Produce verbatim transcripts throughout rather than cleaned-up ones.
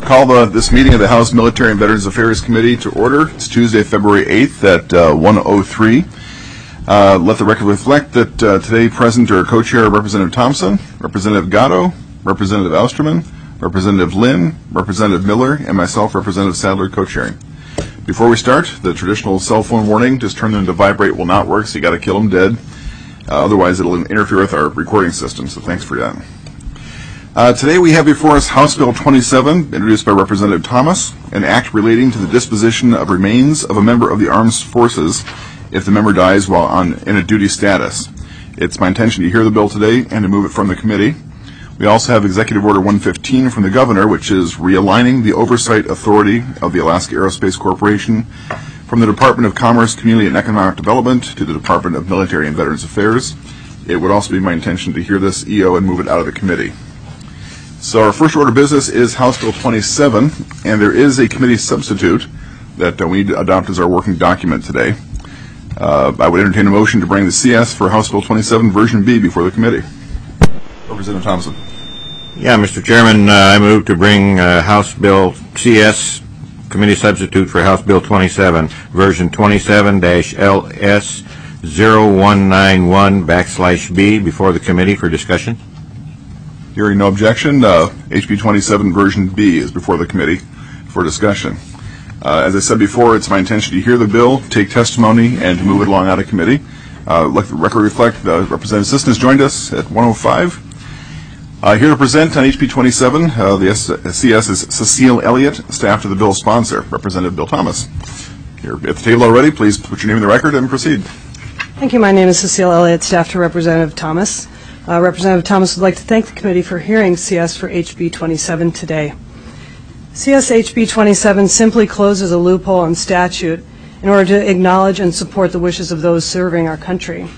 Call the, this meeting of the House Military and Veterans Affairs Committee to order. It's Tuesday, February eighth at uh, one oh three. Uh, let the record reflect that uh, today present are Co-Chair Representative Thompson, Representative Gatto, Representative Osterman, Representative Lynn, Representative Miller, and myself, Representative Sadler, co-chairing. Before we start, the traditional cell phone warning, just turn them to vibrate will not work, so you got to kill them dead. Uh, otherwise, it'll interfere with our recording system, so thanks for that. Uh, today we have before us House Bill twenty-seven, introduced by Representative Thomas, an act relating to the disposition of remains of a member of the armed forces if the member dies while on in a duty status. It's my intention to hear the bill today and to move it from the committee. We also have Executive Order one fifteen from the Governor, which is realigning the oversight authority of the Alaska Aerospace Corporation from the Department of Commerce, Community and Economic Development to the Department of Military and Veterans Affairs. It would also be my intention to hear this E O and move it out of the committee. So our first order of business is House Bill twenty-seven, and there is a committee substitute that uh, we need to adopt as our working document today. Uh, I would entertain a motion to bring the C S for House Bill twenty-seven, version B, before the committee. Representative Thompson. Yeah, Mister Chairman, uh, I move to bring uh, House Bill C S, committee substitute for House Bill twenty-seven, version twenty-seven L S zero one nine one backslash B, before the committee for discussion. Hearing no objection, uh, H B twenty-seven version B is before the committee for discussion. Uh, as I said before, it's my intention to hear the bill, take testimony, and to move it along out of committee. Uh, let the record reflect, uh, Representative Sisson has joined us at one oh five. Uh, here to present on H B twenty-seven, uh, the S C S is Cecile Elliott, staff to the bill sponsor, Representative Bill Thomas. You're at the table already. Please put your name in the record and proceed. Thank you. My name is Cecile Elliott, staff to Representative Thomas. Uh, Representative Thomas would like to thank the committee for hearing C S for H B twenty-seven today. C S H B twenty-seven simply closes a loophole in statute in order to acknowledge and support the wishes of those serving our country.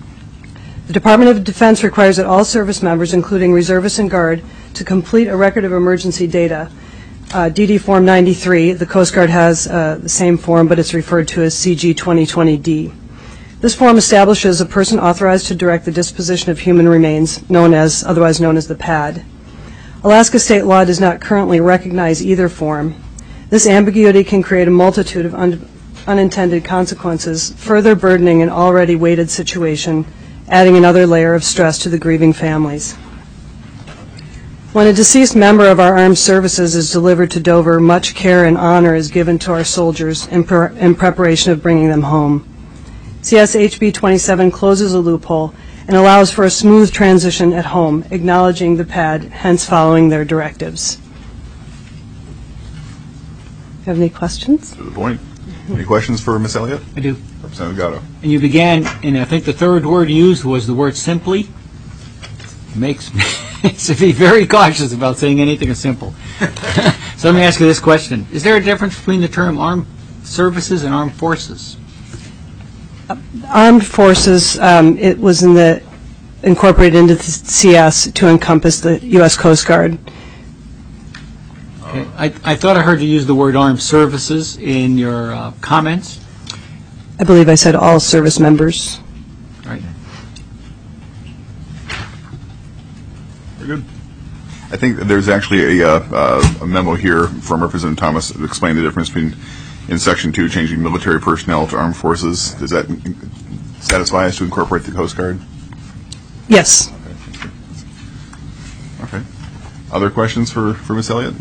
The Department of Defense requires that all service members, including reservists and guard, to complete a record of emergency data. Uh, D D Form ninety-three, the Coast Guard has uh, the same form, but it's referred to as C G twenty twenty D. This form establishes a person authorized to direct the disposition of human remains, known as, otherwise known as the P A D. Alaska state law does not currently recognize either form. This ambiguity can create a multitude of un unintended consequences, further burdening an already weighted situation, adding another layer of stress to the grieving families. When a deceased member of our armed services is delivered to Dover, much care and honor is given to our soldiers in, pre in preparation of bringing them home. C S H B twenty-seven closes a loophole and allows for a smooth transition at home, acknowledging the P A D, hence following their directives. Have any questions? To the point. Any questions for Miz Elliott? I do. Representative Gatto. And you began, and I think the third word used was the word simply. Makes me to be very cautious about saying anything as simple. So let me ask you this question. Is there a difference between the term armed services and armed forces? Uh, armed forces, um, it was in the incorporated into the C S to encompass the U S Coast Guard. Okay. I, I thought I heard you use the word armed services in your uh, comments. I believe I said all service members. Right. Very good. I think there's actually a, uh, a memo here from Representative Thomas that explains the difference between, in Section two, changing military personnel to armed forces. Does that satisfy us to incorporate the Coast Guard? Yes. Okay. Okay. Other questions for, for Miz Elliott?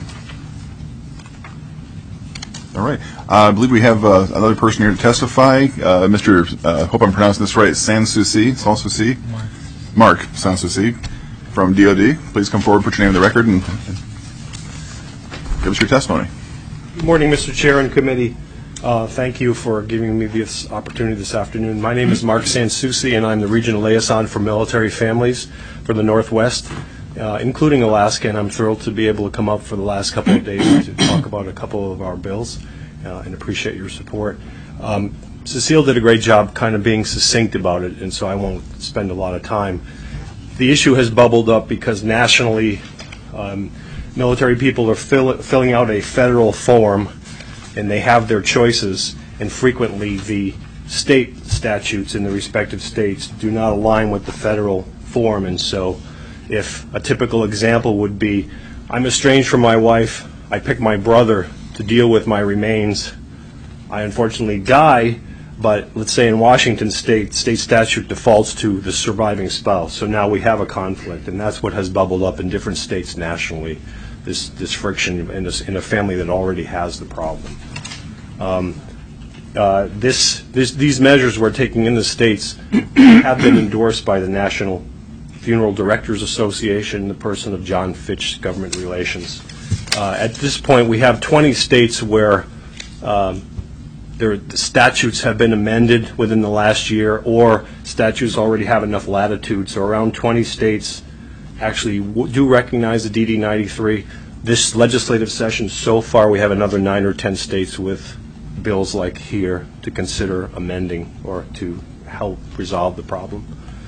All right. Uh, I believe we have uh, another person here to testify. Uh, Mister Uh, hope I'm pronouncing this right, Sanssouci, Sanssouci? Mark. Mark Sanssouci from D O D. Please come forward, put your name in the record, and, and give us your testimony. Good morning, Mister Chair and committee. Uh, thank you for giving me this opportunity this afternoon. My name is Mark Sanssouci, and I'm the regional liaison for military families for the Northwest, uh, including Alaska, and I'm thrilled to be able to come up for the last couple of days to talk about a couple of our bills, uh, and appreciate your support. Um, Cecile did a great job kind of being succinct about it, and so I won't spend a lot of time. The issue has bubbled up because nationally, um, military people are fill, filling out a federal form, and they have their choices, and frequently the state statutes in the respective states do not align with the federal form. And so if a typical example would be, I'm estranged from my wife, I pick my brother to deal with my remains. I unfortunately die, but let's say in Washington State, state statute defaults to the surviving spouse. So now we have a conflict, and that's what has bubbled up in different states nationally, this, this friction in, this, in a family that already has the problem. Um, uh, this, this, these measures we're taking in the states have been endorsed by the National Funeral Directors Association, the person of John Fitch, Government Relations. Uh, at this point, we have twenty states where um, There, the statutes have been amended within the last year, or statutes already have enough latitude. So around twenty states actually w do recognize the D D ninety-three. This legislative session, so far, we have another nine or ten states with bills like here to consider amending or to help resolve the problem.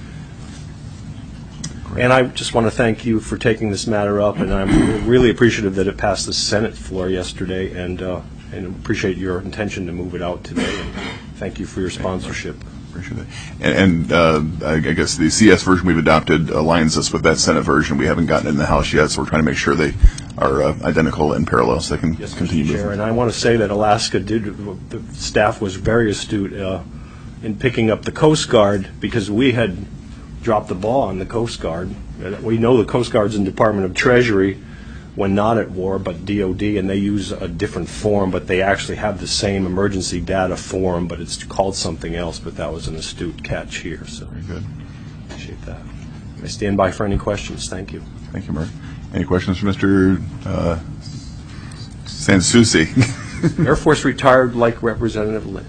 Great. And I just want to thank you for taking this matter up, and I'm really appreciative that it passed the Senate floor yesterday, and uh, and appreciate your intention to move it out today. And thank you for your sponsorship. Appreciate it. And, and uh, I guess the C S version we've adopted aligns us with that Senate version. We haven't gotten it in the House yet, so we're trying to make sure they are uh, identical and parallel, so they can yes, continue Mister Chair, moving. and I want to say that Alaska did, the staff was very astute uh, in picking up the Coast Guard, because we had dropped the ball on the Coast Guard. We know the Coast Guard's in Department of Treasury when not at war, but D O D, and they use a different form, but they actually have the same emergency data form, but it's called something else, but that was an astute catch here. So very good. Appreciate that. I stand by for any questions. Thank you. Thank you, Mark. Any questions for Mister Uh, Sansucci? Air Force retired like Representative Lynn.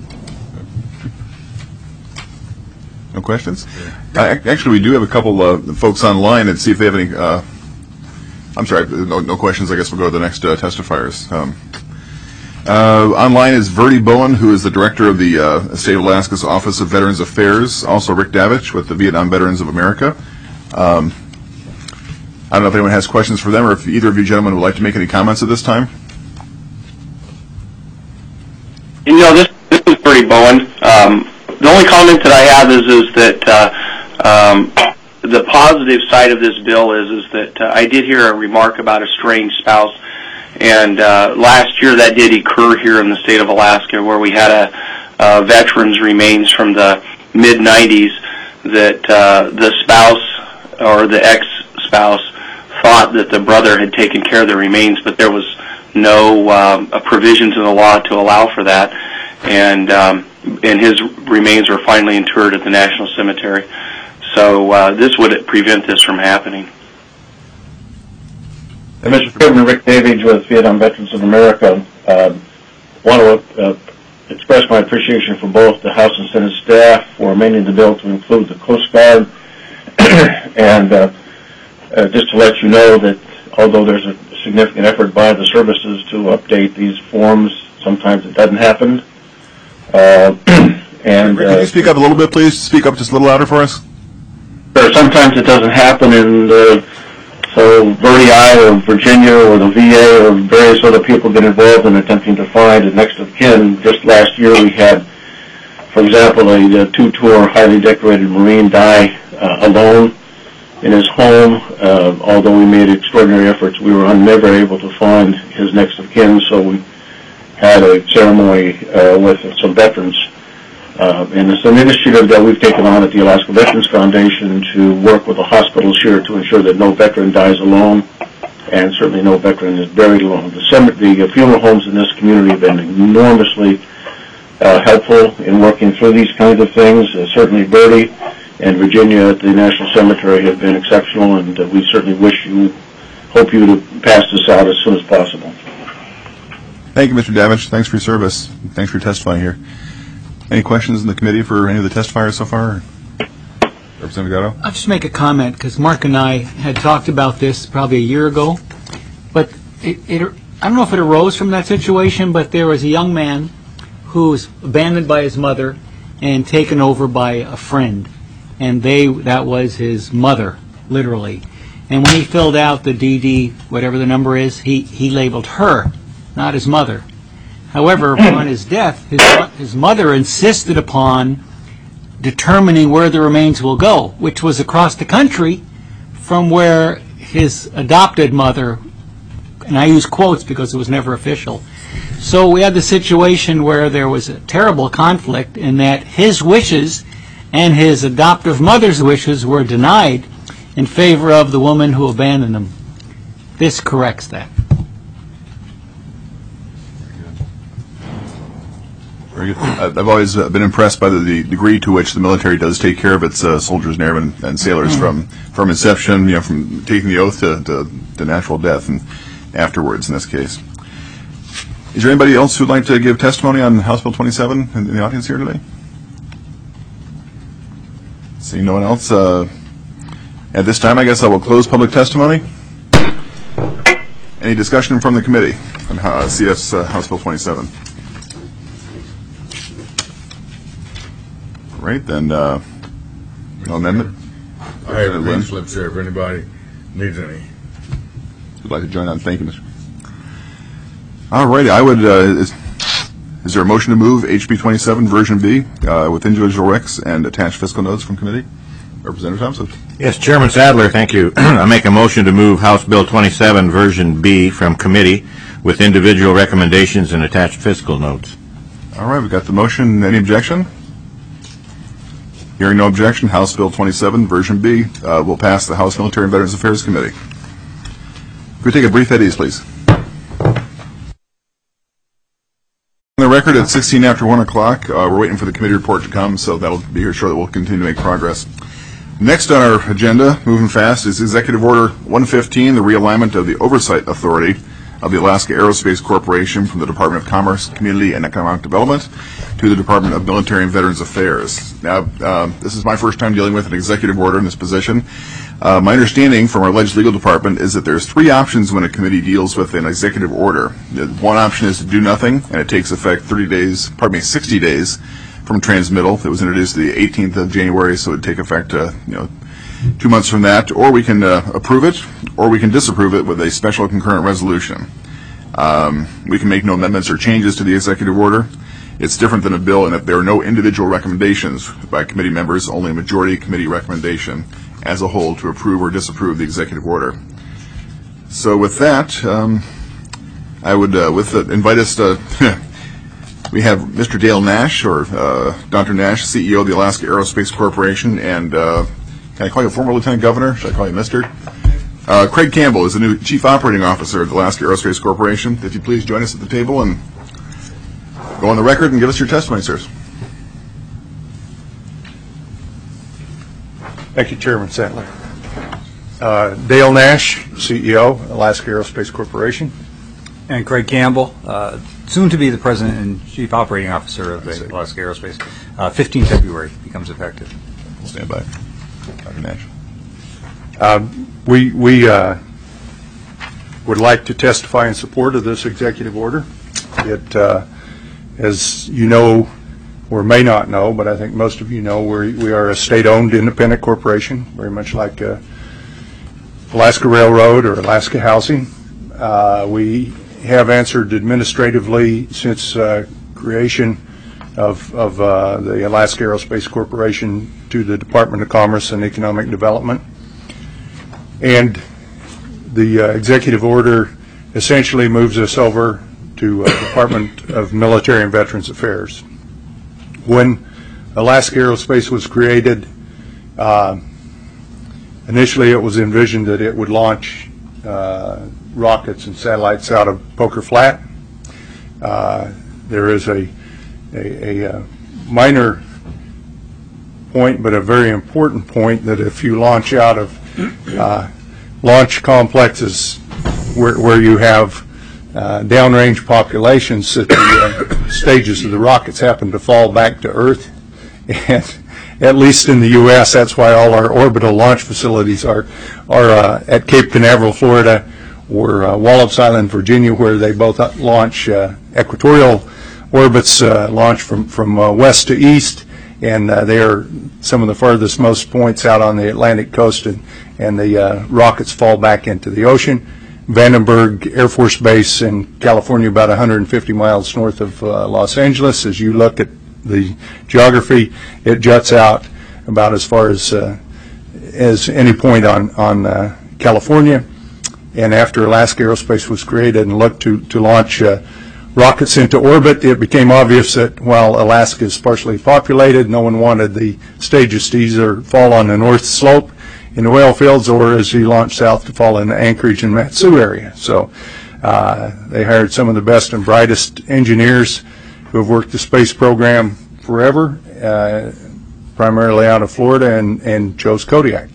No questions? Uh, actually, we do have a couple uh, folks online, and see if they have any uh, I'm sorry, no, no questions. I guess we'll go to the next uh, testifiers. Um, uh, online is Verdi Bowen, who is the director of the uh, State of Alaska's Office of Veterans Affairs. Also Rick Davich with the Vietnam Veterans of America. Um, I don't know if anyone has questions for them, or if either of you gentlemen would like to make any comments at this time. You know, this, this is Verdi Bowen. Um, the only comment that I have is, is that uh, um, the positive side of this bill is is that uh, I did hear a remark about a strange spouse, and uh, last year that did occur here in the state of Alaska, where we had a, a veteran's remains from the mid nineties that uh, the spouse or the ex-spouse thought that the brother had taken care of the remains, but there was no um, provisions in the law to allow for that, and um, and his remains were finally interred at the National Cemetery. So uh, this would prevent this from happening. And Mister Chairman, Rick Davidge with Vietnam Veterans of America. Uh, want to uh, express my appreciation for both the House and Senate staff for amending the bill to include the Coast Guard. and uh, uh, just to let you know that although there's a significant effort by the services to update these forms, sometimes it doesn't happen. Uh, and Rick, could you speak up a little bit, please? Speak up just a little louder for us. Or sometimes it doesn't happen, and uh, so Verdi I or Virginia or the V A or various other people get involved in attempting to find a next of kin. Just last year we had, for example, a, a two-tour highly decorated Marine die uh, alone in his home. Uh, although we made extraordinary efforts, we were never able to find his next of kin, so we had a ceremony uh, with some veterans. Uh, and it's an initiative that we've taken on at the Alaska Veterans Foundation to work with the hospitals here to ensure that no veteran dies alone, and certainly no veteran is buried alone. The, sem- the uh, funeral homes in this community have been enormously uh, helpful in working through these kinds of things. Uh, certainly Verdi and Virginia at the National Cemetery have been exceptional, and uh, we certainly wish you, hope you to pass this out as soon as possible. Thank you, Mister Davich. Thanks for your service. Thanks for testifying here. Any questions in the committee for any of the testifiers so far? Representative Gatto? I'll just make a comment, because Mark and I had talked about this probably a year ago. But it, it, I don't know if it arose from that situation, but there was a young man who was abandoned by his mother and taken over by a friend. And they that was his mother, literally. And when he filled out the D D, whatever the number is, he, he labeled her, not his mother. However, upon his death, his, his mother insisted upon determining where the remains will go, which was across the country from where his adopted mother and I use quotes because it was never official. So we had the situation where there was a terrible conflict in that his wishes and his adoptive mother's wishes were denied in favor of the woman who abandoned them. This corrects that. Very good. I've always uh, been impressed by the, the degree to which the military does take care of its uh, soldiers and airmen and sailors mm. from from inception, you know, from taking the oath to, to, to natural death and afterwards in this case. Is there anybody else who'd like to give testimony on House Bill twenty-seven in the audience here today? Seeing no one else, uh, at this time I guess I will close public testimony. Any discussion from the committee on uh, C S uh, House Bill twenty-seven? Right, then, uh, no amendment? I have green slips here if anybody needs any. Would like to join on? Thank you, Mister All righty, I would, uh, is, is there a motion to move H B twenty-seven version B uh, with individual recs and attached fiscal notes from committee? Representative Thompson. Yes, Chairman Sadler, thank you. I make a motion to move House Bill twenty-seven version B from committee with individual recommendations and attached fiscal notes. All right, we've got the motion. Any objection? Hearing no objection, House Bill twenty-seven, version B, uh, will pass the House Military and Veterans Affairs Committee. Could we take a brief at ease, please? On the record at sixteen after one o'clock, uh, we're waiting for the committee report to come, so that'll be here shortly. We'll continue to make progress. Next on our agenda, moving fast, is Executive Order one fifteen, the realignment of the Oversight Authority of the Alaska Aerospace Corporation from the Department of Commerce, Community, and Economic Development to the Department of Military and Veterans Affairs. Now, uh, this is my first time dealing with an executive order in this position. Uh, my understanding from our alleged legal department is that there's three options when a committee deals with an executive order. One option is to do nothing, and it takes effect thirty days, pardon me, sixty days from transmittal. It was introduced the eighteenth of January, so it would take effect, uh, you know, two months from that. Or we can uh, approve it, or we can disapprove it with a special concurrent resolution. Um, we can make no amendments or changes to the executive order. It's different than a bill in that there are no individual recommendations by committee members, only a majority committee recommendation as a whole to approve or disapprove the executive order. So with that, um, I would uh, with uh, invite us to, we have Mister Dale Nash, or uh, Doctor Nash, C E O of the Alaska Aerospace Corporation, and uh, can I call you a former Lieutenant Governor? Should I call you Mister? Uh, Craig Campbell is the new Chief Operating Officer of the Alaska Aerospace Corporation. If you please join us at the table and go on the record and give us your testimony, sirs. Thank you, Chairman Sadler. Uh, Dale Nash, C E O, Alaska Aerospace Corporation. And Craig Campbell, uh, soon to be the President and Chief Operating Officer of the Alaska Aerospace. Uh, fifteenth February becomes effective. We'll stand by. Doctor Nash. Uh, we we uh, would like to testify in support of this executive order. It, uh, as you know, or may not know, but I think most of you know, we we are a state-owned independent corporation, very much like uh, Alaska Railroad or Alaska Housing. Uh, we have answered administratively since uh, creation of, of uh, the Alaska Aerospace Corporation to the Department of Commerce and Economic Development. And the uh, executive order essentially moves us over to uh, Department of Military and Veterans Affairs. When Alaska Aerospace was created, uh, initially it was envisioned that it would launch uh, rockets and satellites out of Poker Flat. Uh, there is a, a, a minor point, but a very important point, that if you launch out of uh, launch complexes where, where you have uh, downrange populations, that the uh, stages of the rockets happen to fall back to Earth. And at least in the U S, that's why all our orbital launch facilities are are uh, at Cape Canaveral, Florida, or uh, Wallops Island, Virginia, where they both launch uh, equatorial orbits, uh, launch from, from uh, west to east, and uh, they are some of the furthest most points out on the Atlantic coast, and, and the uh, rockets fall back into the ocean. Vandenberg Air Force Base in California, about one hundred fifty miles north of uh, Los Angeles. As you look at the geography, it juts out about as far as uh, as any point on, on uh, California. and after Alaska Aerospace was created and looked to, to launch uh, rockets into orbit, it became obvious that while Alaska is sparsely populated, no one wanted the stages to either fall on the north slope in the whale fields or as you launch south to fall in the Anchorage and Matsu area. So uh, they hired some of the best and brightest engineers who have worked the space program forever, uh, primarily out of Florida, and, and chose Kodiak.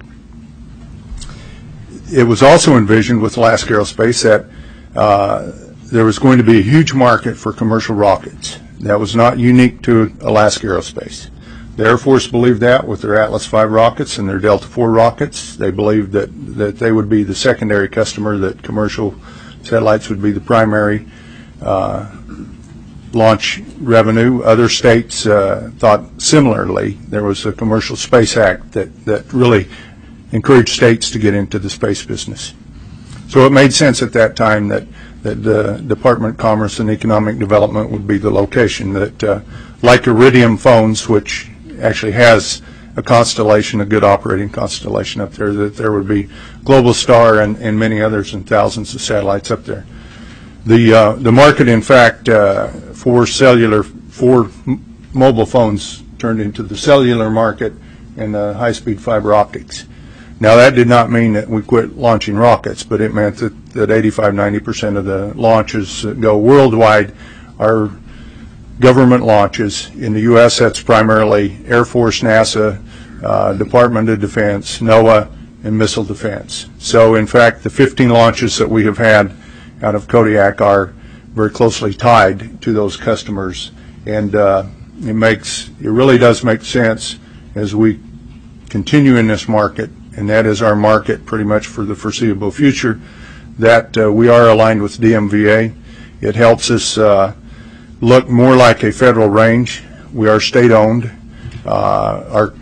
It was also envisioned with Alaska Aerospace that uh, there was going to be a huge market for commercial rockets. That was not unique to Alaska Aerospace. The Air Force believed that with their Atlas five rockets and their Delta four rockets. They believed that, that they would be the secondary customer, that commercial satellites would be the primary uh, launch revenue. Other states uh, thought similarly. There was a Commercial Space Act that, that really encouraged states to get into the space business. So it made sense at that time that, that the Department of Commerce and Economic Development would be the location, that uh, like Iridium phones, which actually has a constellation, a good operating constellation up there, that there would be Globalstar and, and many others and thousands of satellites up there. The uh, the market, in fact, uh, for cellular, for m mobile phones turned into the cellular market and uh, high-speed fiber optics. Now, that did not mean that we quit launching rockets, but it meant that, that eighty-five, ninety percent of the launches that go worldwide are government launches. In the U S, that's primarily Air Force, NASA, uh, Department of Defense, NOAA, and missile defense. So, in fact, the fifteen launches that we have had out of Kodiak are very closely tied to those customers, and uh, it makes it really does make sense as we continue in this market, and that is our market pretty much for the foreseeable future, that uh, we are aligned with D M V A. It helps us uh, look more like a federal range. We are state-owned. Uh, our,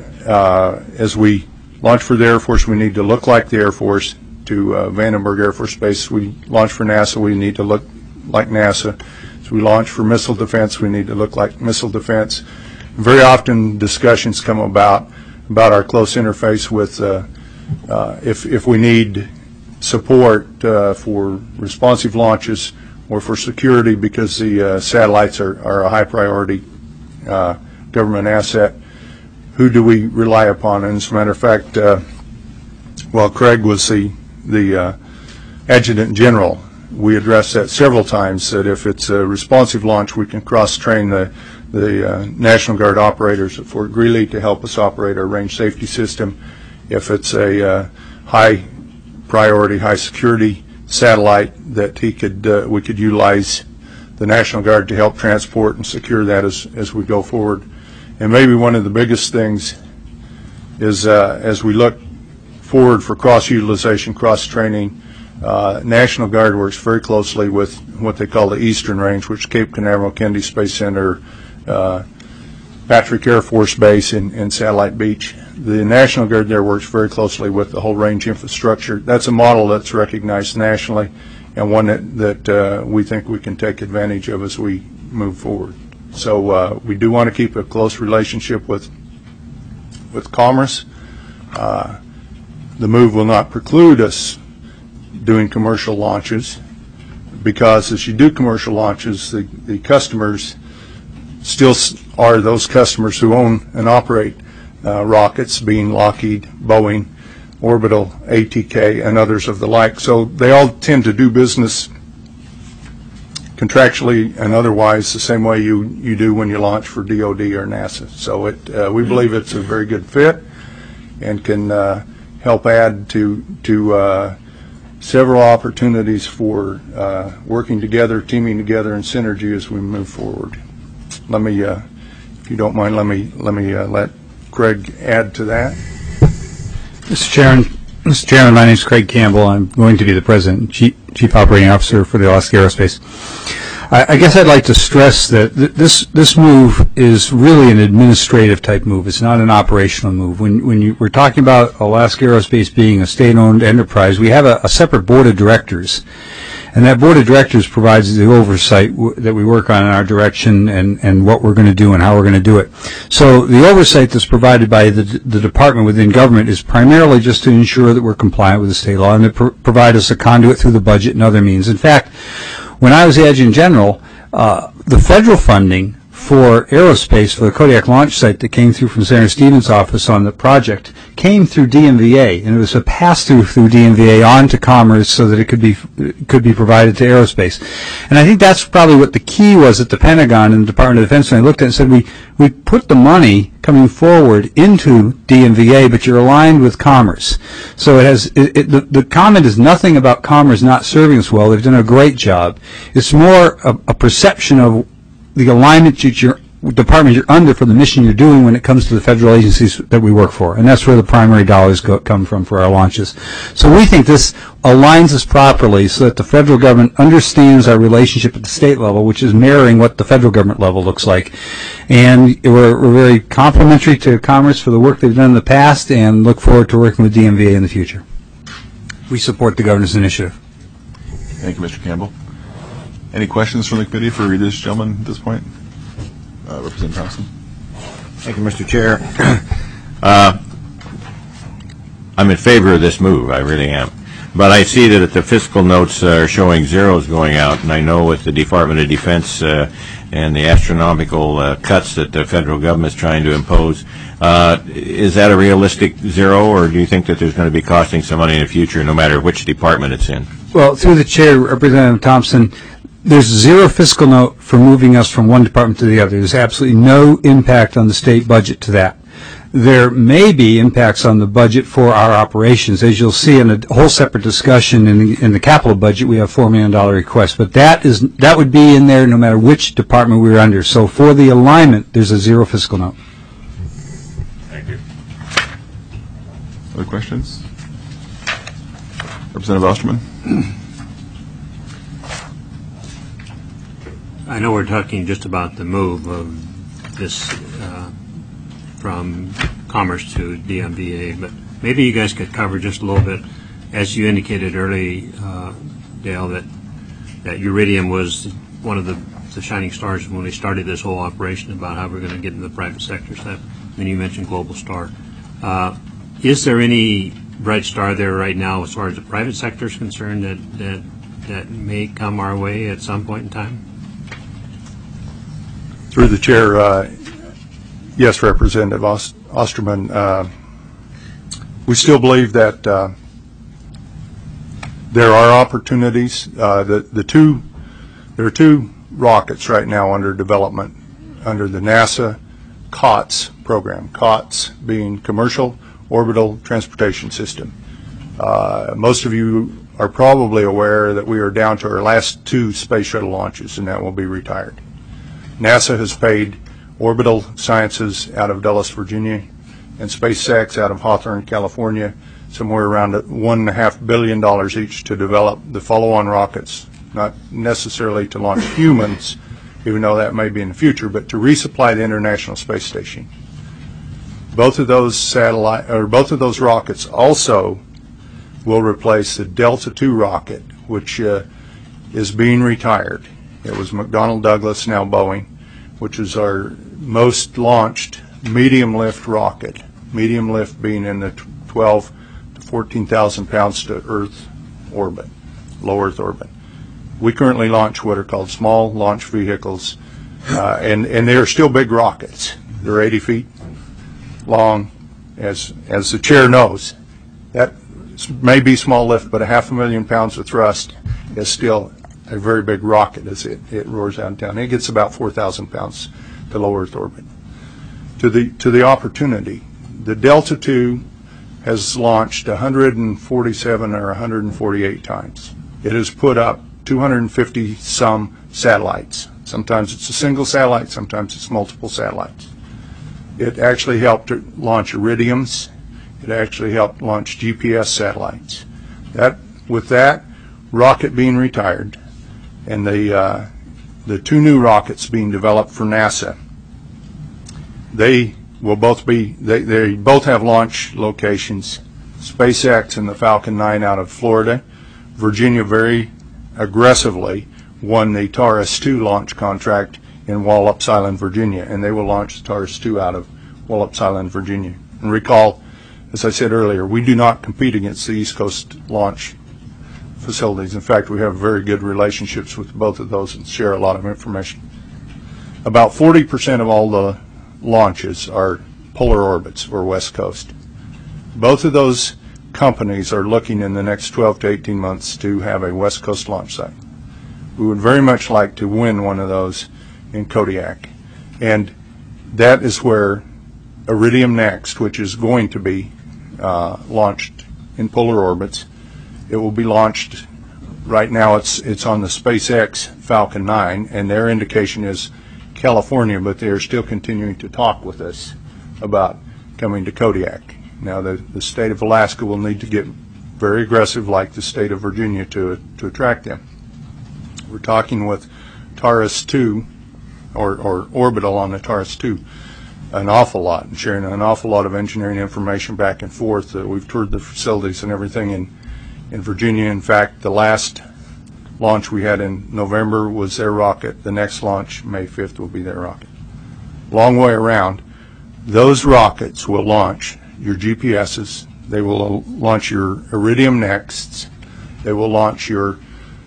uh, as we launch for the Air Force, we need to look like the Air Force. To uh, Vandenberg Air Force Base, we launch for NASA, we need to look like NASA. As we launch for missile defense, we need to look like missile defense. Very often discussions come about about our close interface with uh, uh, if, if we need support uh, for responsive launches or for security because the uh, satellites are, are a high priority uh, government asset. Who do we rely upon? And as a matter of fact, uh, while Craig was the, the uh, Adjutant General, we addressed that several times, that if it's a responsive launch, we can cross-train the, the uh, National Guard operators at Fort Greely to help us operate our range safety system. If it's a uh, high priority, high security satellite, that he could, uh, we could utilize the National Guard to help transport and secure that as, as we go forward. And maybe one of the biggest things is uh, as we look forward for cross-utilization, cross-training, uh, National Guard works very closely with what they call the Eastern Range, which is Cape Canaveral, Kennedy Space Center, uh, Patrick Air Force Base, and, and Satellite Beach. The National Guard there works very closely with the whole range infrastructure. That's a model that's recognized nationally and one that, that uh, we think we can take advantage of as we move forward. So uh, we do want to keep a close relationship with with Commerce. Uh, the move will not preclude us doing commercial launches, because as you do commercial launches, the, the customers still are those customers who own and operate uh, rockets, being Lockheed, Boeing, Orbital, A T K, and others of the like. So they all tend to do business contractually and otherwise the same way you, you do when you launch for D O D or NASA. So it, uh, we believe it's a very good fit and can uh, help add to, to uh, several opportunities for uh, working together, teaming together, and synergy as we move forward. Let me, uh, if you don't mind, let me, let me uh, let Craig add to that. Mister Chairman, Mister Chairman, my name is Craig Campbell. I'm going to be the President and Chief, Chief Operating Officer for the Alaska Aerospace. I, I guess I'd like to stress that th this this move is really an administrative type move. It's not an operational move. When when you, we're talking about Alaska Aerospace being a state-owned enterprise, we have a, a separate board of directors. And that board of directors provides the oversight w- that we work on in our direction and, and what we're going to do and how we're going to do it. So the oversight that's provided by the, the department within government is primarily just to ensure that we're compliant with the state law and to pr- provide us a conduit through the budget and other means. In fact, when I was adjutant general, uh, the federal funding for aerospace for the Kodiak launch site that came through from Senator Stevens' office on the project came through D M V A, and it was a pass-through through D M V A on to Commerce so that it could be could be provided to aerospace. And I think that's probably what the key was at the Pentagon and the Department of Defense when I looked at it and said, we, we put the money coming forward into D M V A, but you're aligned with Commerce. So it has it, it, the, the comment is nothing about Commerce not serving us well. They've done a great job. It's more a, a perception of the alignment that your department you're under for the mission you're doing when it comes to the federal agencies that we work for. And that's where the primary dollars go, come from for our launches. So we think this aligns us properly so that the federal government understands our relationship at the state level, which is mirroring what the federal government level looks like. And we're, we're very complimentary to Commerce for the work they've done in the past and look forward to working with D M V A in the future. We support the governor's initiative. Thank you, Mister Campbell. Any questions from the committee for either this gentleman at this point? Uh, Representative Thompson. Thank you, Mister Chair. uh, I'm in favor of this move. I really am. But I see that the fiscal notes are showing zeros going out, and I know with the Department of Defense uh, and the astronomical uh, cuts that the federal government is trying to impose, uh, is that a realistic zero, or do you think that there's going to be costing some money in the future, no matter which department it's in? Well, through the chair, Representative Thompson, there's zero fiscal note for moving us from one department to the other. There's absolutely no impact on the state budget to that. There may be impacts on the budget for our operations. As you'll see in a whole separate discussion in the, in the capital budget, we have four million dollars request. But that is that would be in there no matter which department we were under. So for the alignment, there's a zero fiscal note. Thank you. Other questions? Representative Osterman. I know we're talking just about the move of this uh, from Commerce to D M V A, but maybe you guys could cover just a little bit, as you indicated early, uh, Dale, that that Iridium was one of the, the shining stars when we started this whole operation about how we're going to get into the private sector stuff. And you mentioned Global Star. Uh, is there any bright star there right now as far as the private sector is concerned that, that, that may come our way at some point in time? Through the chair, uh, yes, Representative Ost- Osterman, uh, we still believe that uh, there are opportunities. Uh, the the two there are two rockets right now under development under the NASA COTS program. COTS being Commercial Orbital Transportation System. Uh, most of you are probably aware that we are down to our last two space shuttle launches, and that will be retired. NASA has paid Orbital Sciences out of Dulles, Virginia, and SpaceX out of Hawthorne, California, somewhere around one and a half billion dollars each to develop the follow-on rockets, not necessarily to launch humans, even though that may be in the future, but to resupply the International Space Station. Both of those satellite, or both of those rockets also will replace the Delta two rocket, which uh, is being retired. It was McDonnell Douglas, now Boeing, which is our most launched medium lift rocket. Medium lift being in the twelve to fourteen thousand pounds to Earth orbit, low Earth orbit. We currently launch what are called small launch vehicles, uh, and and they are still big rockets. They're eighty feet long, as as the chair knows. That may be small lift, but a half a million pounds of thrust is still a very big rocket as it, it roars out down. It gets about four thousand pounds to low Earth orbit. To the to the opportunity, the Delta two has launched one hundred forty-seven or one hundred forty-eight times. It has put up two hundred fifty some satellites. Sometimes it's a single satellite, sometimes it's multiple satellites. It actually helped to launch Iridiums. It actually helped launch G P S satellites. That with that rocket being retired, and the uh, the two new rockets being developed for NASA, they will both be they, they both have launch locations. SpaceX and the Falcon nine out of Florida, Virginia very aggressively won the Taurus two launch contract in Wallops Island, Virginia, and they will launch the Taurus two out of Wallops Island, Virginia. And recall, as I said earlier, we do not compete against the East Coast launch facilities. In fact, we have very good relationships with both of those and share a lot of information. About forty percent of all the launches are polar orbits or West Coast. Both of those companies are looking in the next twelve to eighteen months to have a West Coast launch site. We would very much like to win one of those in Kodiak. And that is where Iridium Next, which is going to be uh, launched in polar orbits, it will be launched. Right now it's it's on the SpaceX Falcon nine, and their indication is California, but they are still continuing to talk with us about coming to Kodiak. Now, the, the state of Alaska will need to get very aggressive, like the state of Virginia, to to attract them. We're talking with Taurus two, or, or Orbital on the Taurus two, an awful lot, and sharing an awful lot of engineering information back and forth. Uh, we've toured the facilities and everything in, in Virginia. In fact, the last launch we had in November was their rocket. The next launch, May fifth, will be their rocket. Long way around. Those rockets will launch your G P S's, they will launch your Iridium Nexts, they will launch your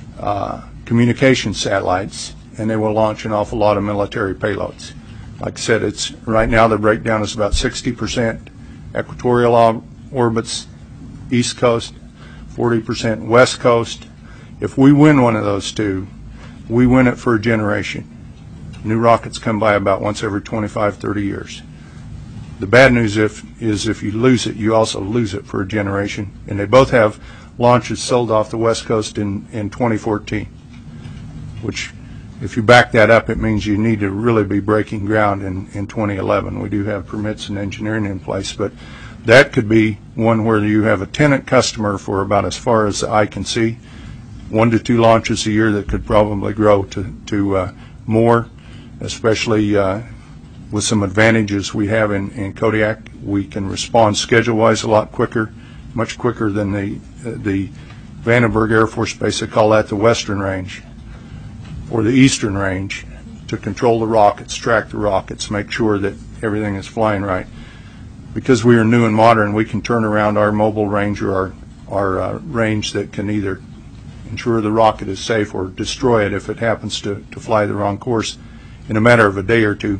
uh, communication satellites, and they will launch an awful lot of military payloads. Like I said, it's right now the breakdown is about sixty percent equatorial orbits, East Coast, forty percent West Coast. If we win one of those two, we win it for a generation. New rockets come by about once every twenty-five, thirty years. The bad news if, is if you lose it, you also lose it for a generation. And they both have launches sold off the West Coast in, in twenty fourteen, which, if you back that up, it means you need to really be breaking ground in, in twenty eleven. We do have permits and engineering in place, but that could be one where you have a tenant customer for about as far as the eye can see, one to two launches a year that could probably grow to, to uh, more, especially uh, with some advantages we have in, in Kodiak. We can respond schedule-wise a lot quicker, much quicker than the uh, the Vandenberg Air Force Base. They call that the Western Range or the Eastern Range, to control the rockets, track the rockets, make sure that everything is flying right. Because we are new and modern, we can turn around our mobile range or our, our uh, range that can either ensure the rocket is safe or destroy it if it happens to, to fly the wrong course in a matter of a day or two.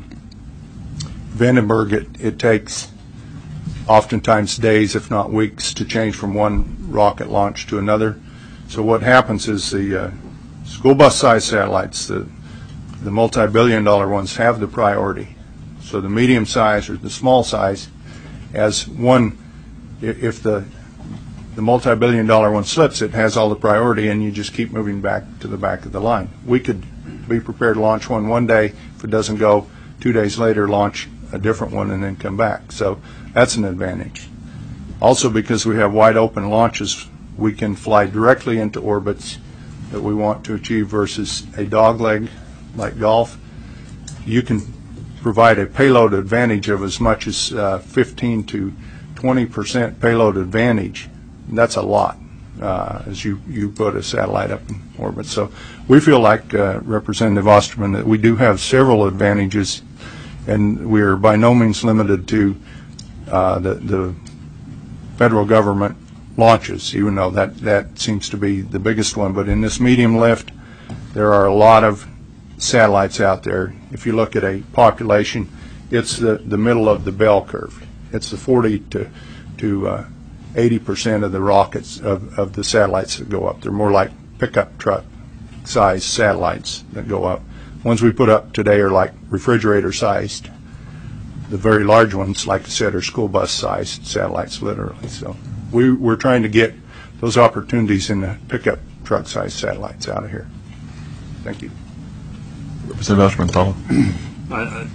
Vandenberg, it, it takes oftentimes days, if not weeks, to change from one rocket launch to another. So what happens is the uh, school bus size satellites, the, the multi-billion dollar ones, have the priority. So the medium size or the small size, as one, if the the multi-billion dollar one slips, it has all the priority, and you just keep moving back to the back of the line. We could be prepared to launch one one day. If it doesn't go, two days later, launch a different one and then come back. So that's an advantage. Also, because we have wide open launches, we can fly directly into orbits that we want to achieve versus a dogleg like golf. You can provide a payload advantage of as much as uh, fifteen to twenty percent payload advantage. That's a lot uh, as you, you put a satellite up in orbit. So we feel like, uh, Representative Osterman, that we do have several advantages, and we are by no means limited to uh, the, the federal government launches, even though that, that seems to be the biggest one. But in this medium lift, there are a lot of satellites out there. If you look at a population, it's the, the middle of the bell curve. It's the forty to, to uh, eighty percent of the rockets of, of the satellites that go up. They're more like pickup truck size satellites that go up. Ones we put up today are like refrigerator sized. The very large ones, like I said, are school bus sized satellites, literally. So we, we're trying to get those opportunities in the pickup truck sized satellites out of here. Thank you. Representative Osterman, follow. Uh,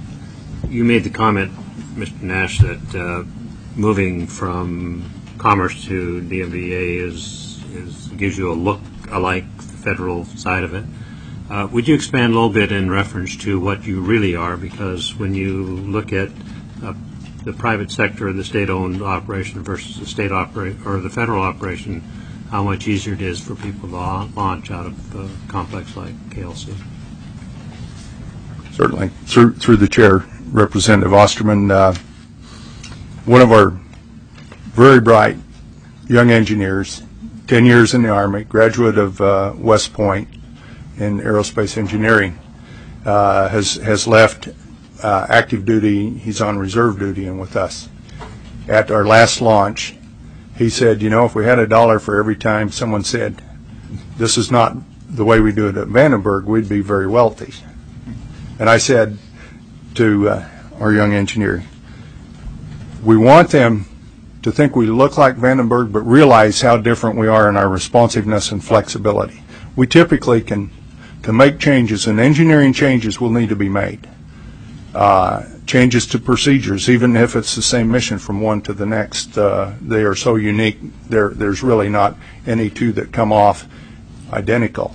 you made the comment, Mister Nash, that uh, moving from Commerce to D M V A is, is gives you a look alike the federal side of it. Uh, would you expand a little bit in reference to what you really are? Because when you look at uh, the private sector, the state-owned operation versus the state operate or the federal operation, how much easier it is for people to la- launch out of a complex like K L C. Certainly. Through, through the chair, Representative Osterman, uh, one of our very bright young engineers, ten years in the Army, graduate of uh, West Point in aerospace engineering, uh, has, has left uh, active duty. He's on reserve duty and with us. At our last launch, he said, you know, if we had a dollar for every time someone said, this is not the way we do it at Vandenberg, we'd be very wealthy. And I said to uh, our young engineer, we want them to think we look like Vandenberg, but realize how different we are in our responsiveness and flexibility. We typically can, can make changes, and engineering changes will need to be made. Uh, changes to procedures, even if it's the same mission from one to the next. Uh, they are so unique, there, there's really not any two that come off identical.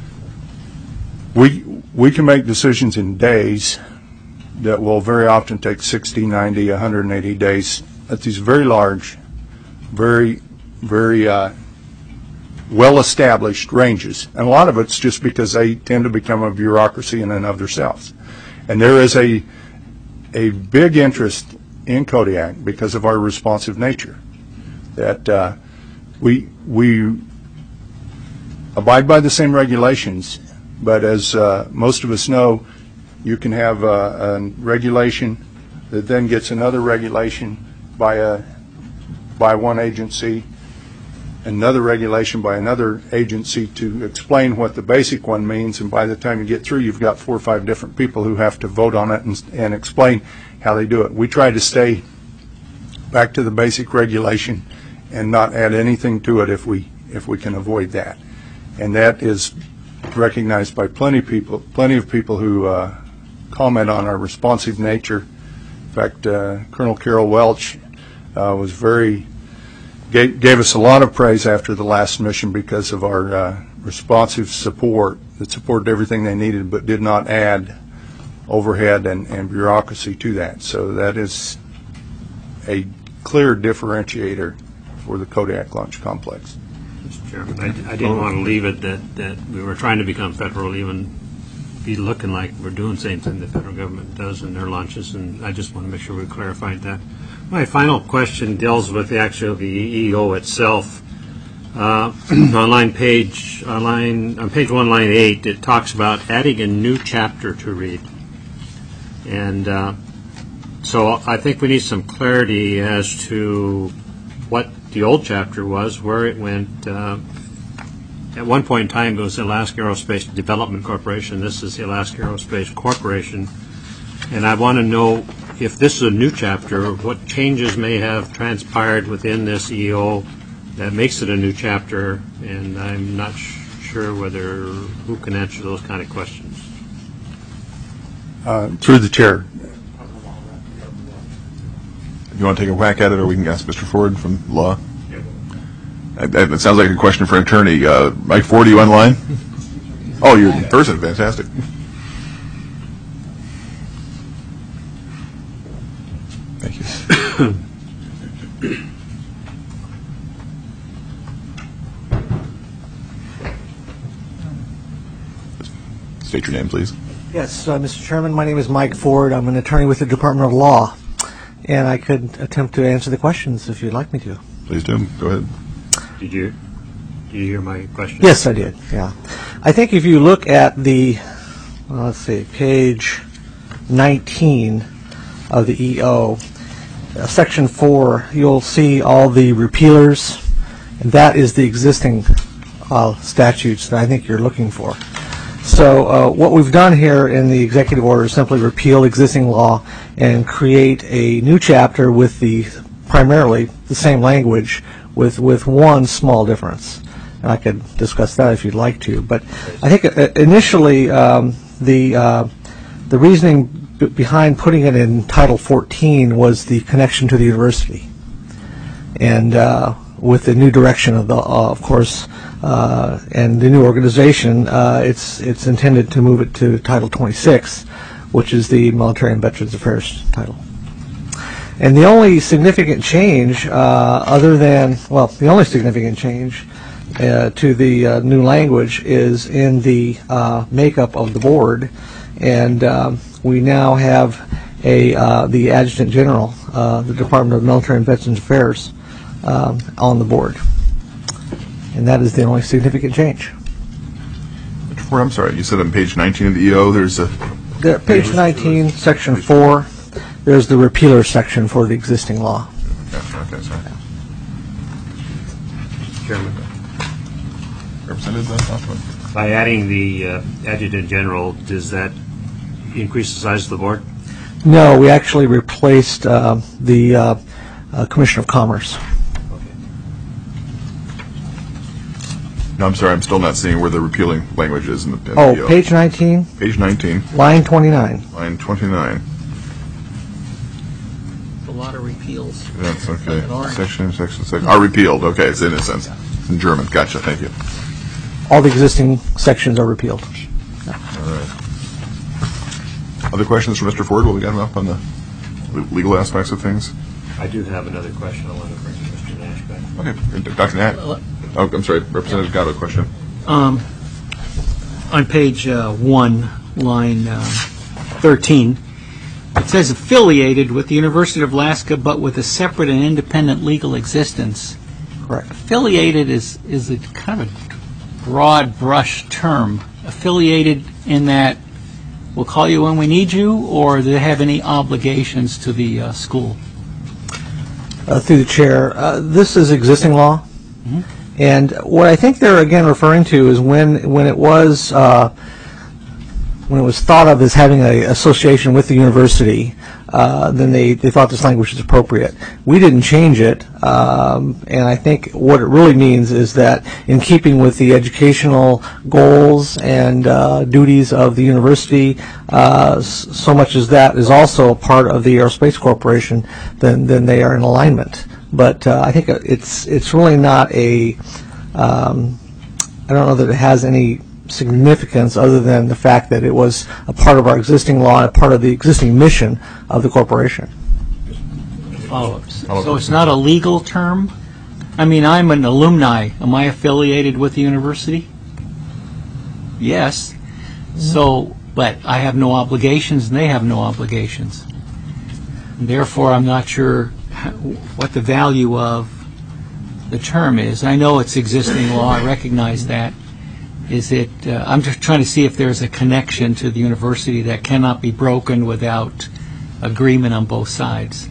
We, we can make decisions in days that will very often take sixty, ninety, one hundred eighty days at these very large, very, very uh, well-established ranges. And a lot of it's just because they tend to become a bureaucracy in and of themselves. And there is a a big interest in Kodiak because of our responsive nature, that uh, we we abide by the same regulations, but as uh, most of us know, you can have uh, a regulation that then gets another regulation by a by one agency, another regulation by another agency to explain what the basic one means, and by the time you get through, you've got four or five different people who have to vote on it and, and explain how they do it. We try to stay back to the basic regulation and not add anything to it if we if we can avoid that. And that is recognized by plenty of people, plenty of people who uh, comment on our responsive nature. In fact, uh, Colonel Carol Welch uh, was very Gave, gave us a lot of praise after the last mission because of our uh, responsive support that supported everything they needed but did not add overhead and, and bureaucracy to that. So that is a clear differentiator for the Kodiak Launch Complex. Mister Chairman, I, I didn't want to leave it that, that we were trying to become federal, even be looking like we're doing the same thing the federal government does in their launches, and I just want to make sure we clarified that. My final question deals with the actual the E E O itself. Uh, on line page on line on page one, line eight, it talks about adding a new chapter to read, and uh, so I think we need some clarity as to what the old chapter was, where it went. Uh, at one point in time, it was Alaska Aerospace Development Corporation. This is the Alaska Aerospace Corporation, and I want to know, if this is a new chapter, what changes may have transpired within this E O that makes it a new chapter, and I'm not sh- sure whether who can answer those kind of questions. Uh, through the chair. You want to take a whack at it, or we can ask Mister Ford from law? It, it sounds like a question for an attorney. Uh, Mike Ford, are you online? Oh, you're in person. Fantastic. Thank you. State your name, please. Yes, uh, Mister Chairman, my name is Mike Ford. I'm an attorney with the Department of Law, and I could attempt to answer the questions if you'd like me to. Please do. Go ahead. Did you, did you hear my question? Yes, I did, yeah. I think if you look at the, well, let's see, page nineteen of the E O, uh, section four, you'll see all the repealers, and that is the existing uh, statutes that I think you're looking for. So uh, what we've done here in the executive order is simply repeal existing law and create a new chapter with the primarily the same language with, with one small difference. And I could discuss that if you'd like to. But I think uh, initially um, the, uh, the reasoning b- behind putting it in Title fourteen was the connection to the university. And uh, with the new direction of the, uh, of course, uh, and the new organization, uh, it's it's intended to move it to Title twenty-six, which is the Military and Veterans Affairs title. And the only significant change, uh, other than, well, the only significant change uh, to the uh, new language is in the uh, makeup of the board, and um, we now have a uh, the Adjutant General, uh, the Department of Military and Veterans Affairs, um, on the board, and that is the only significant change. Where, I'm sorry, you said on page nineteen of the E O there's a... There, page nineteen, section four, there's the repealer section for the existing law. Okay, okay, sorry. Chairman. Representative Osterman. By adding the uh, Adjutant General, does that increase the size of the board? No, we actually replaced uh, the uh, uh, Commissioner of Commerce. No, I'm sorry, I'm still not seeing where the repealing language is in the, in Oh, the E O. page nineteen, Page nineteen, line twenty-nine. line twenty-nine. A lot of repeals. That's okay. An orange. Section, section, section. Are repealed, okay, it's in a sense. It's in German, gotcha, thank you. All the existing sections are repealed. All right. Other questions for Mister Ford while we got him up on the le- legal aspects of things? I do have another question I want to bring to Mister Nash back. Okay, Doctor Nat? Oh, I'm sorry, Representative got a question. Um, on page uh, one, line uh, thirteen, it says affiliated with the University of Alaska, but with a separate and independent legal existence. Correct. Affiliated is is a kind of a broad brush term. Affiliated in that we'll call you when we need you, or do they have any obligations to the uh, school? Uh, through the chair, uh, this is existing law. Mm-hmm. And what I think they're again referring to is when when it was uh, when it was thought of as having an association with the university, uh, then they, they thought this language was appropriate. We didn't change it, um, and I think what it really means is that in keeping with the educational goals and uh, duties of the university, uh, so much as that is also a part of the Aerospace Corporation, then then they are in alignment. But uh, I think it's it's really not a, um, I don't know that it has any significance other than the fact that it was a part of our existing law and a part of the existing mission of the corporation. Follow-ups. So it's not a legal term? I mean, I'm an alumni. Am I affiliated with the university? Yes. Mm-hmm. So, but I have no obligations and they have no obligations. And therefore, I'm not sure what the value of the term is. I know it's existing law. I recognize that. Is it? Uh, I'm just trying to see if there's a connection to the university that cannot be broken without agreement on both sides.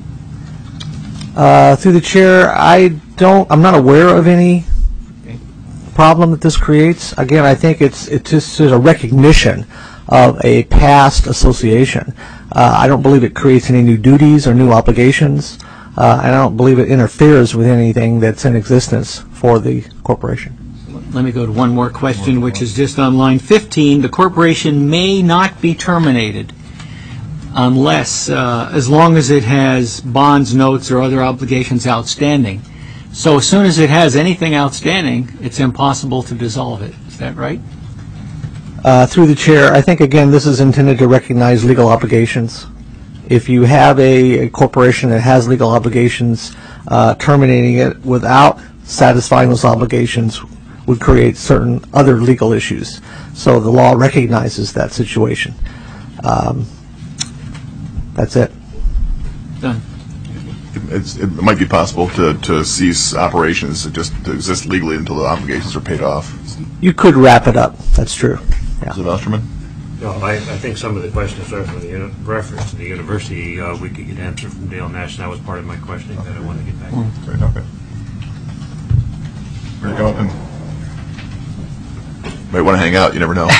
Uh, through the chair, I don't. I'm not aware of any Okay. problem that this creates. Again, I think it's it's just a recognition of a past association. Uh, I don't believe it creates any new duties or new obligations, uh, and I don't believe it interferes with anything that's in existence for the corporation. Let me go to one more question, which is just on line fifteen. The corporation may not be terminated unless, uh, as long as it has bonds, notes, or other obligations outstanding. So as soon as it has anything outstanding, it's impossible to dissolve it. Is that right? Uh, through the chair, I think, again, this is intended to recognize legal obligations. If you have a, a corporation that has legal obligations, uh, terminating it without satisfying those obligations would create certain other legal issues. So the law recognizes that situation. Um, that's it. Done. It's, it might be possible to, to cease operations that just to exist legally until the obligations are paid off. You could wrap it up. That's true. Yeah. Is it Osterman? No, I, I think some of the questions are from the uni- reference to the university. Uh, we could get answer from Dale Nash. That was part of my questioning that I wanted to get back to. Great, okay. Where are you going? Might want to hang out. You never know.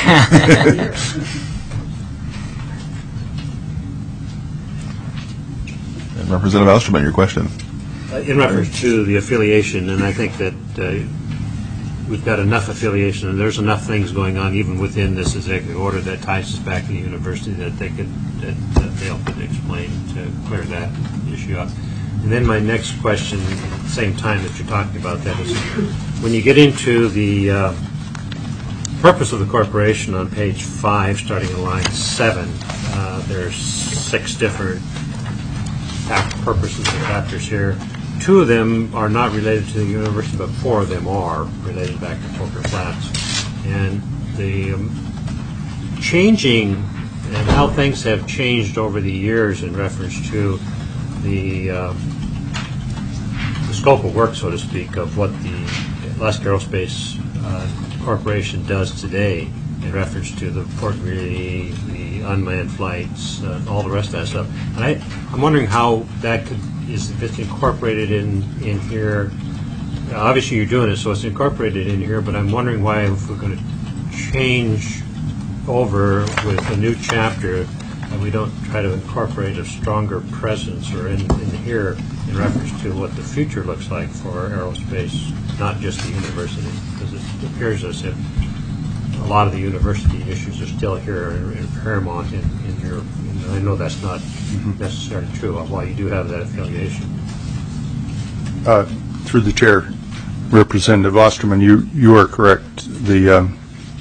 And Representative Osterman, your question. Uh, in reference to the affiliation, and I think that uh, we've got enough affiliation, and there's enough things going on even within this executive order that ties us back to the university that they could, that, that Dale could explain to clear that issue up. And then my next question, at the same time that you're talking about that, is when you get into the uh, purpose of the corporation on page five, starting in line seven, uh, there's six different purposes and factors here. two of them are not related to the university, but four of them are related back to Poker Flats. And the um, changing and how things have changed over the years in reference to the, uh, the scope of work, so to speak, of what the Alaska Aerospace uh, Corporation does today in reference to the Port Greely, the unmanned flights, uh, all the rest of that stuff. And I, I'm wondering how that could, is if it's incorporated in, in here. Obviously you're doing it, so it's incorporated in here, but I'm wondering why, if we're going to change over with a new chapter, and we don't try to incorporate a stronger presence or in, in here in reference to what the future looks like for aerospace, not just the university, because it appears as if a lot of the university issues are still here in, in Paramount in, in your, and I know that's not mm-hmm. necessarily true, while you do have that affiliation. Uh, through the chair, Representative Osterman, you, you are correct. The um,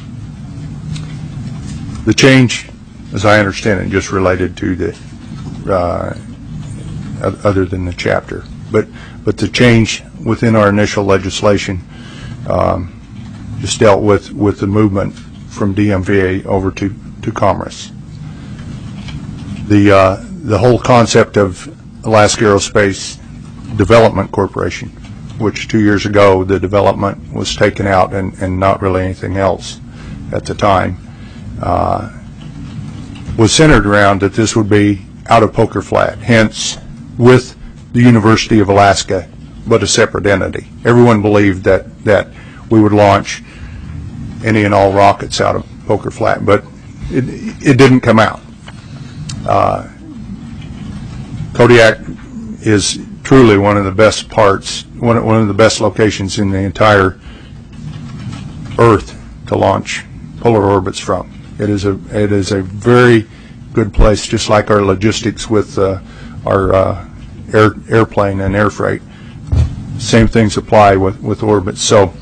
the change, as I understand it, just related to the uh, other than the chapter, but but the change within our initial legislation um, just dealt with with the movement from D M V A over to to Commerce. The uh, the whole concept of Alaska Aerospace Development Corporation, which two years ago the development was taken out and, and not really anything else at the time, uh, was centered around that this would be out of Poker Flat, hence with the University of Alaska, but a separate entity. Everyone believed that, that we would launch any and all rockets out of Poker Flat, but it, it didn't come out. Uh, Kodiak is truly one of the best parts, one, one of the best locations in the entire Earth to launch polar orbits from. It is a it is a very good place, just like our logistics with uh, our uh, air, airplane and air freight. Same things apply with, with orbits. So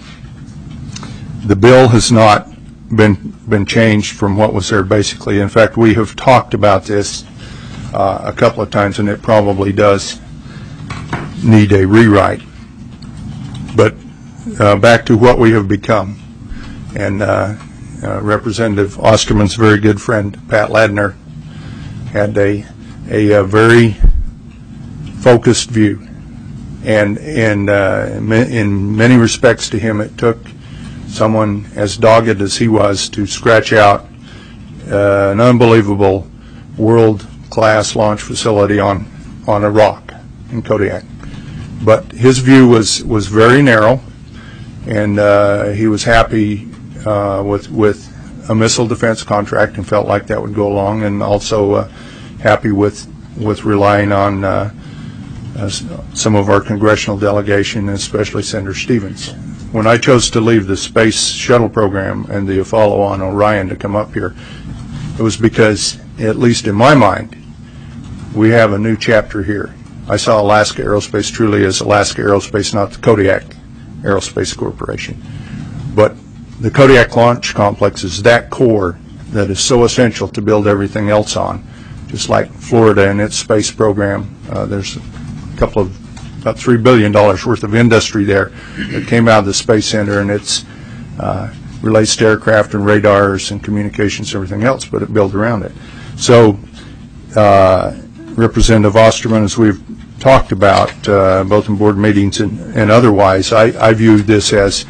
the bill has not been been changed from what was there basically. In fact, we have talked about this uh, a couple of times, and it probably does need a rewrite. But uh, back to what we have become, and uh, uh, Representative Osterman's very good friend Pat Ladner had a a, a very focused view, and and uh, in many respects to him it took someone as dogged as he was to scratch out uh, an unbelievable world-class launch facility on on a rock in Kodiak. But his view was was very narrow, and uh, he was happy uh, with with a missile defense contract and felt like that would go along, and also uh, happy with with relying on uh, uh, some of our congressional delegation, especially Senator Stevens. When I chose to leave the space shuttle program and the follow-on Orion to come up here, it was because, at least in my mind, we have a new chapter here. I saw Alaska Aerospace truly as Alaska Aerospace, not the Kodiak Aerospace Corporation. But the Kodiak Launch Complex is that core that is so essential to build everything else on. Just like Florida and its space program, uh, there's a couple of about three billion dollars worth of industry there that came out of the Space Center, and it's uh, relates to aircraft and radars and communications and everything else, but it built around it. So uh, Representative Osterman, as we've talked about uh, both in board meetings and, and otherwise, I, I view this as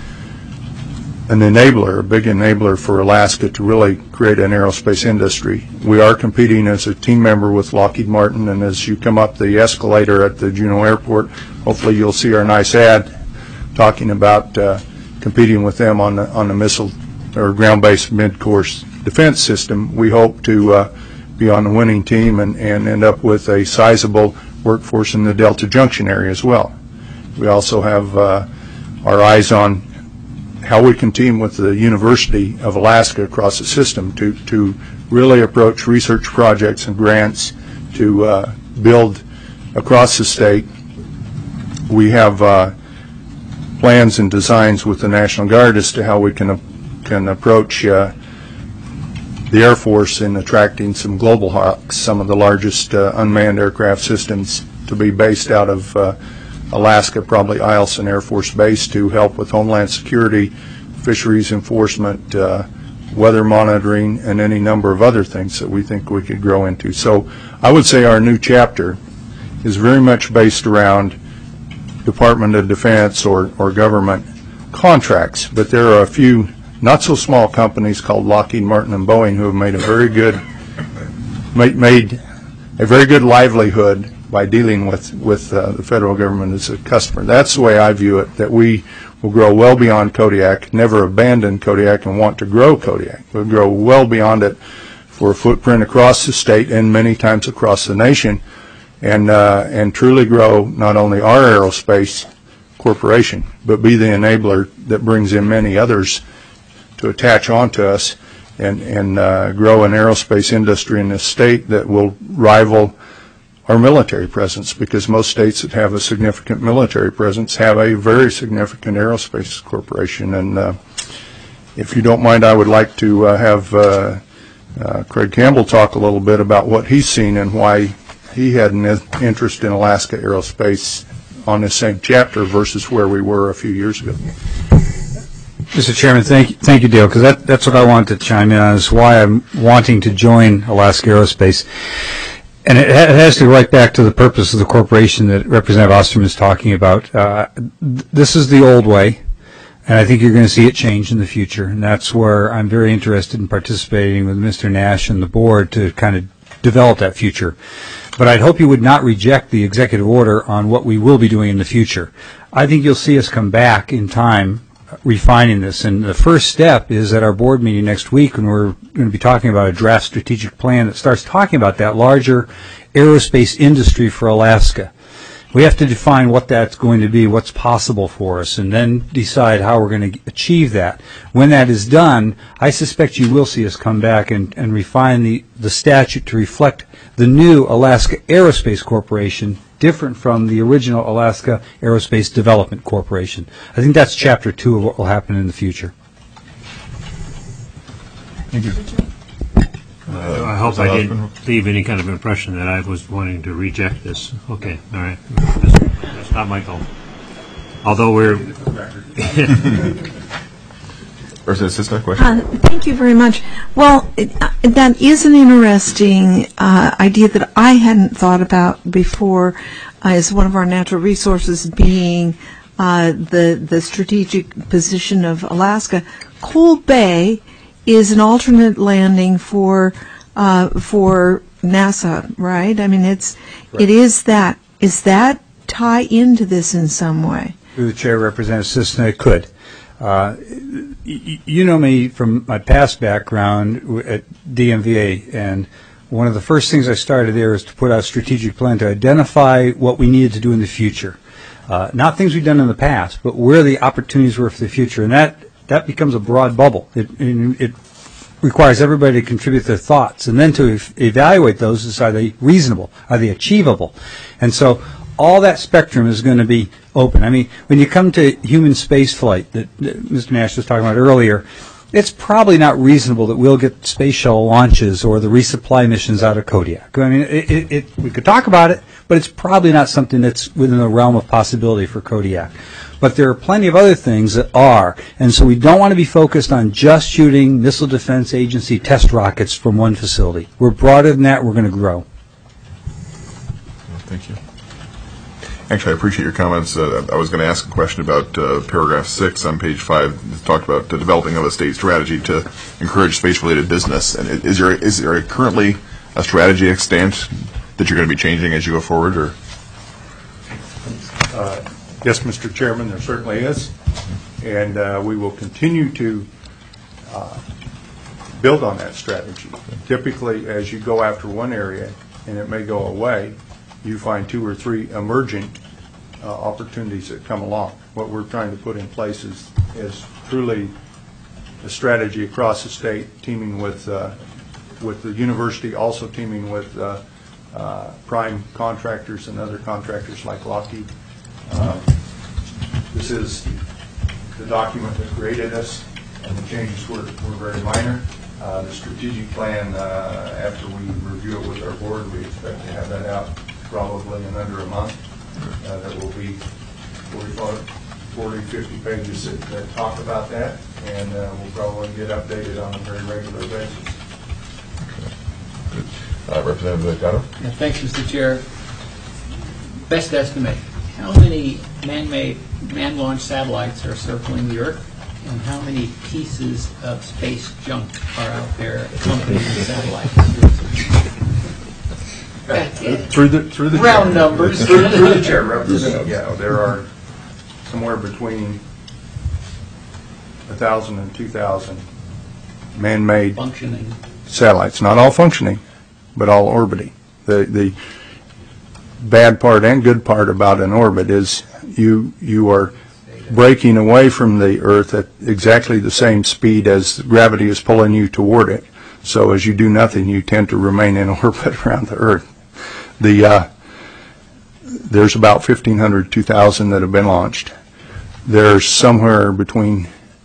an enabler, a big enabler for Alaska to really create an aerospace industry. We are competing as a team member with Lockheed Martin, and as you come up the escalator at the Juneau Airport, hopefully you'll see our nice ad talking about uh, competing with them on the, on the missile or ground-based mid-course defense system. We hope to uh, be on the winning team and, and end up with a sizable workforce in the Delta Junction area as well. We also have uh, our eyes on how we can team with the University of Alaska across the system to, to really approach research projects and grants to uh, build across the state. We have uh, plans and designs with the National Guard as to how we can, uh, can approach uh, the Air Force in attracting some Global Hawks, some of the largest uh, unmanned aircraft systems to be based out of uh, Alaska, probably Eielson Air Force Base, to help with homeland security, fisheries enforcement, uh, weather monitoring, and any number of other things that we think we could grow into. So I would say our new chapter is very much based around Department of Defense or, or government contracts, but there are a few not so small companies called Lockheed Martin and Boeing who have made a very good made, made a very good livelihood by dealing with with uh, the federal government as a customer. That's the way I view it, that we will grow well beyond Kodiak, never abandon Kodiak and want to grow Kodiak. We'll grow well beyond it for a footprint across the state and many times across the nation, and uh, and truly grow not only our aerospace corporation, but be the enabler that brings in many others to attach onto us and, and uh, grow an aerospace industry in this state that will rival our military presence, because most states that have a significant military presence have a very significant aerospace corporation. And uh, if you don't mind, I would like to uh, have uh, uh, Craig Campbell talk a little bit about what he's seen and why he had an interest in Alaska Aerospace on this same chapter versus where we were a few years ago. Mister Chairman, thank you, thank you, Dale, because that, that's what I wanted to chime in on, is why I'm wanting to join Alaska Aerospace. And it, ha- it has to go right back to the purpose of the corporation that Representative Osterman is talking about. Uh, th- this is the old way, and I think you're going to see it change in the future. And that's where I'm very interested in participating with Mister Nash and the board to kind of develop that future. But I'd hope you would not reject the executive order on what we will be doing in the future. I think you'll see us come back in time refining this. And the first step is at our board meeting next week, when we're going to be talking about a draft strategic plan that starts talking about that larger aerospace industry for Alaska. We have to define what that's going to be, what's possible for us, and then decide how we're going to achieve that. When that is done, I suspect you will see us come back and, and refine the, the statute to reflect the new Alaska Aerospace Corporation, different from the original Alaska Aerospace Development Corporation. I think that's chapter two of what will happen in the future. Thank you. Uh, I hope I didn't leave any kind of impression that I was wanting to reject this. Okay, all right. That's, that's not my fault. Although we're... Representative Siska, question? Uh, thank you very much. Well, it, uh, that is an interesting uh, idea that I hadn't thought about before, uh, as one of our natural resources being uh, the, the strategic position of Alaska. Coal Bay is an alternate landing for uh, for NASA, right? I mean, it's right. It is that. Is that tie into this in some way? Through the chair, Representative Cisna, it could. Uh, y- you know me from my past background w- at D M V A, and one of the first things I started there is to put out a strategic plan to identify what we needed to do in the future. Uh, not things we've done in the past, but where the opportunities were for the future. And that that becomes a broad bubble. It, it requires everybody to contribute their thoughts, and then to ev- evaluate those as, are they reasonable? Are they achievable? And so all that spectrum is going to be open. I mean, when you come to human space flight that, that Mister Nash was talking about earlier, it's probably not reasonable that we'll get space shuttle launches or the resupply missions out of Kodiak. I mean, it, it, it, we could talk about it, but it's probably not something that's within the realm of possibility for Kodiak. But there are plenty of other things that are, and so we don't want to be focused on just shooting Missile Defense Agency test rockets from one facility. We're broader than that. We're going to grow. Thank you. Actually, I appreciate your comments. Uh, I was going to ask a question about uh, paragraph six on page five. It talked about the developing of a state strategy to encourage space-related business. And is there is there currently a strategy extant that you're going to be changing as you go forward, or? Uh, yes, Mister Chairman, there certainly is, and uh, we will continue to uh, build on that strategy. Typically, as you go after one area, and it may go away, you find two or three emerging uh, opportunities that come along. What we're trying to put in place is, is truly a strategy across the state, teaming with uh, with the university, also teaming with uh, uh, prime contractors and other contractors like Lockheed. Uh, this is the document that created us, and the changes were, were very minor. Uh, the strategic plan, uh, after we review it with our board, we expect to have that out probably in under a month. Uh, that will be forty, fifty pages that, that talk about that, and uh, we'll probably get updated on a very regular basis. Uh, Representative Gatto? Yeah, thanks, Mister Chair. Best estimate, how many man-made, man-launched satellites are circling the Earth, and how many pieces of space junk are out there accompanying the satellites? Through the through the round chair. numbers. through, through the chair, Representative. Yeah, there are somewhere between a thousand and two thousand man-made functioning satellites. Not all functioning, but all orbiting. The the bad part and good part about an orbit is you you are breaking away from the Earth at exactly the same speed as gravity is pulling you toward it. So as you do nothing, you tend to remain in orbit around the Earth. The uh, there's about fifteen hundred, two thousand that have been launched. There's somewhere between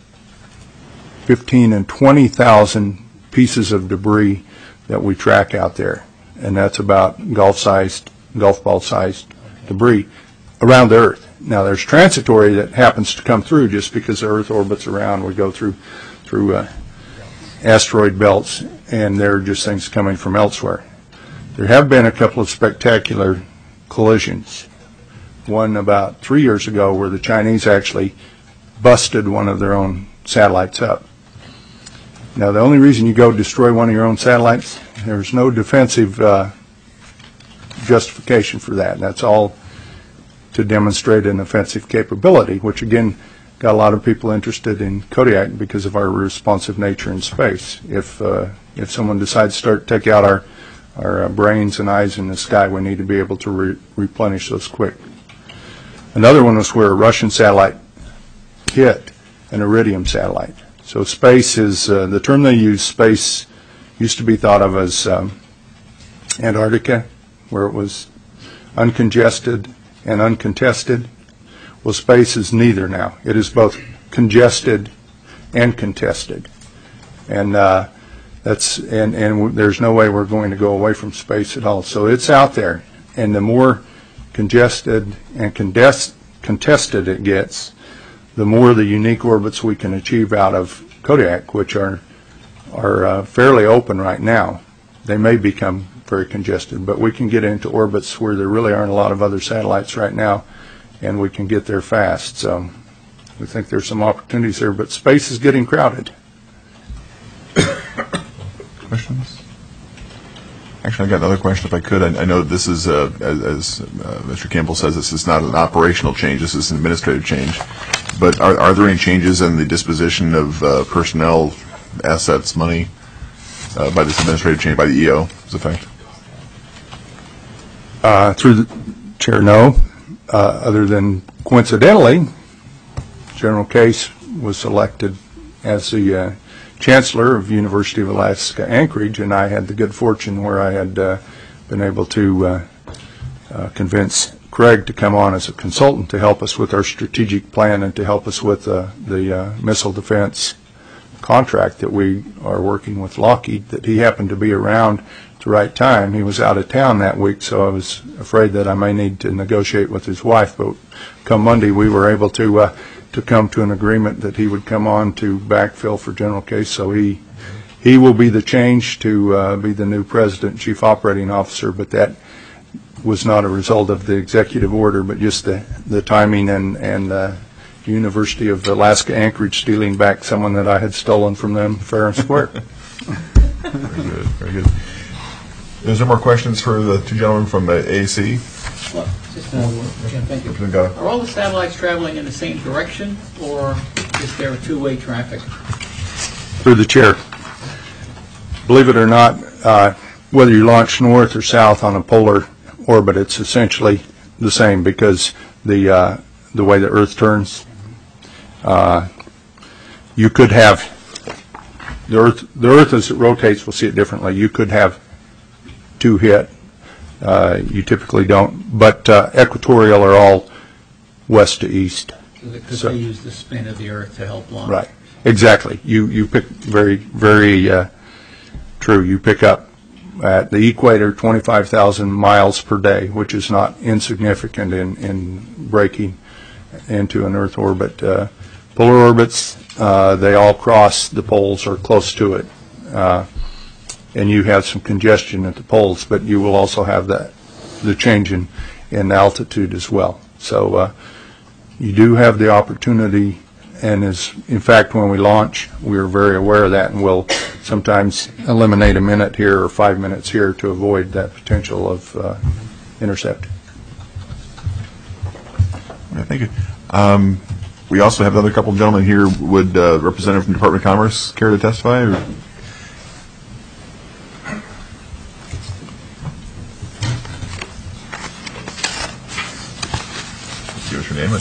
fifteen and twenty thousand pieces of debris that we track out there, and that's about golf-sized, golf ball-sized debris around the Earth. Now, there's transitory that happens to come through just because the Earth orbits around. We go through through uh, asteroid belts, and they're just things coming from elsewhere. There have been a couple of spectacular collisions. One about three years ago where the Chinese actually busted one of their own satellites up. Now, the only reason you go destroy one of your own satellites, there's no defensive uh, justification for that. That's all to demonstrate an offensive capability, which again got a lot of people interested in Kodiak because of our responsive nature in space. If uh, if someone decides to start take out our our uh, brains and eyes in the sky, we need to be able to re replenish those quick. Another one was where a Russian satellite hit an Iridium satellite. So space is uh, the term they use. Space used to be thought of as um, Antarctica, where it was uncongested and uncontested. Well, space is neither now. It is both congested and contested, and uh, that's and and w there's no way we're going to go away from space at all. So it's out there, and the more congested and contest, contested it gets, the more the unique orbits we can achieve out of Kodiak, which are are uh, fairly open right now. They may become very congested, but we can get into orbits where there really aren't a lot of other satellites right now, and we can get there fast. So we think there's some opportunities there, but space is getting crowded. Questions? Actually, I got another question if I could. I, I know this is, uh, as, as uh, Mister Campbell says, this is not an operational change, this is an administrative change. But are, are there any changes in the disposition of uh, personnel, assets, money uh, by this administrative change, by the E O's effect? Uh, through the chair, no. Uh, other than coincidentally, General Case was elected as the uh, Chancellor of University of Alaska Anchorage, and I had the good fortune where I had uh, been able to uh, uh, convince Craig to come on as a consultant to help us with our strategic plan and to help us with uh, the uh, missile defense contract that we are working with Lockheed, that he happened to be around at the right time. He was out of town that week, so I was afraid that I may need to negotiate with his wife, but come Monday we were able to uh, to come to an agreement that he would come on to backfill for General Case, so he he will be the change to uh, be the new President and Chief Operating Officer, but that was not a result of the executive order, but just the, the timing and, and uh, the University of Alaska Anchorage stealing back someone that I had stolen from them fair and square. Very good, very good. Is there more questions for the two gentlemen from the A A C? Well, just, uh, yeah, thank you. Are all the satellites traveling in the same direction, or is there a two-way traffic? Through the chair. Believe it or not, uh, whether you launch north or south on a polar orbit, it's essentially the same because the uh, the way the Earth turns. Uh, you could have the Earth. The Earth as it rotates, we'll see it differently. You could have two hit. Uh, you typically don't, but uh, equatorial are all west to east. Because So- they use the spin of the Earth to help launch. Right. Exactly. You you pick very very uh, true. You pick up at the equator twenty-five thousand miles per day, which is not insignificant in in braking into an Earth orbit. Uh, polar orbits, uh, they all cross the poles or close to it. Uh, and you have some congestion at the poles, but you will also have that the change in, in altitude as well. So uh, you do have the opportunity, and as in fact when we launch, we're very aware of that, and we'll sometimes eliminate a minute here or five minutes here to avoid that potential of uh, intercept. Yeah, thank you. Um, we also have another couple of gentlemen here. Would uh, representative from the Department of Commerce care to testify? Or? Give us your name.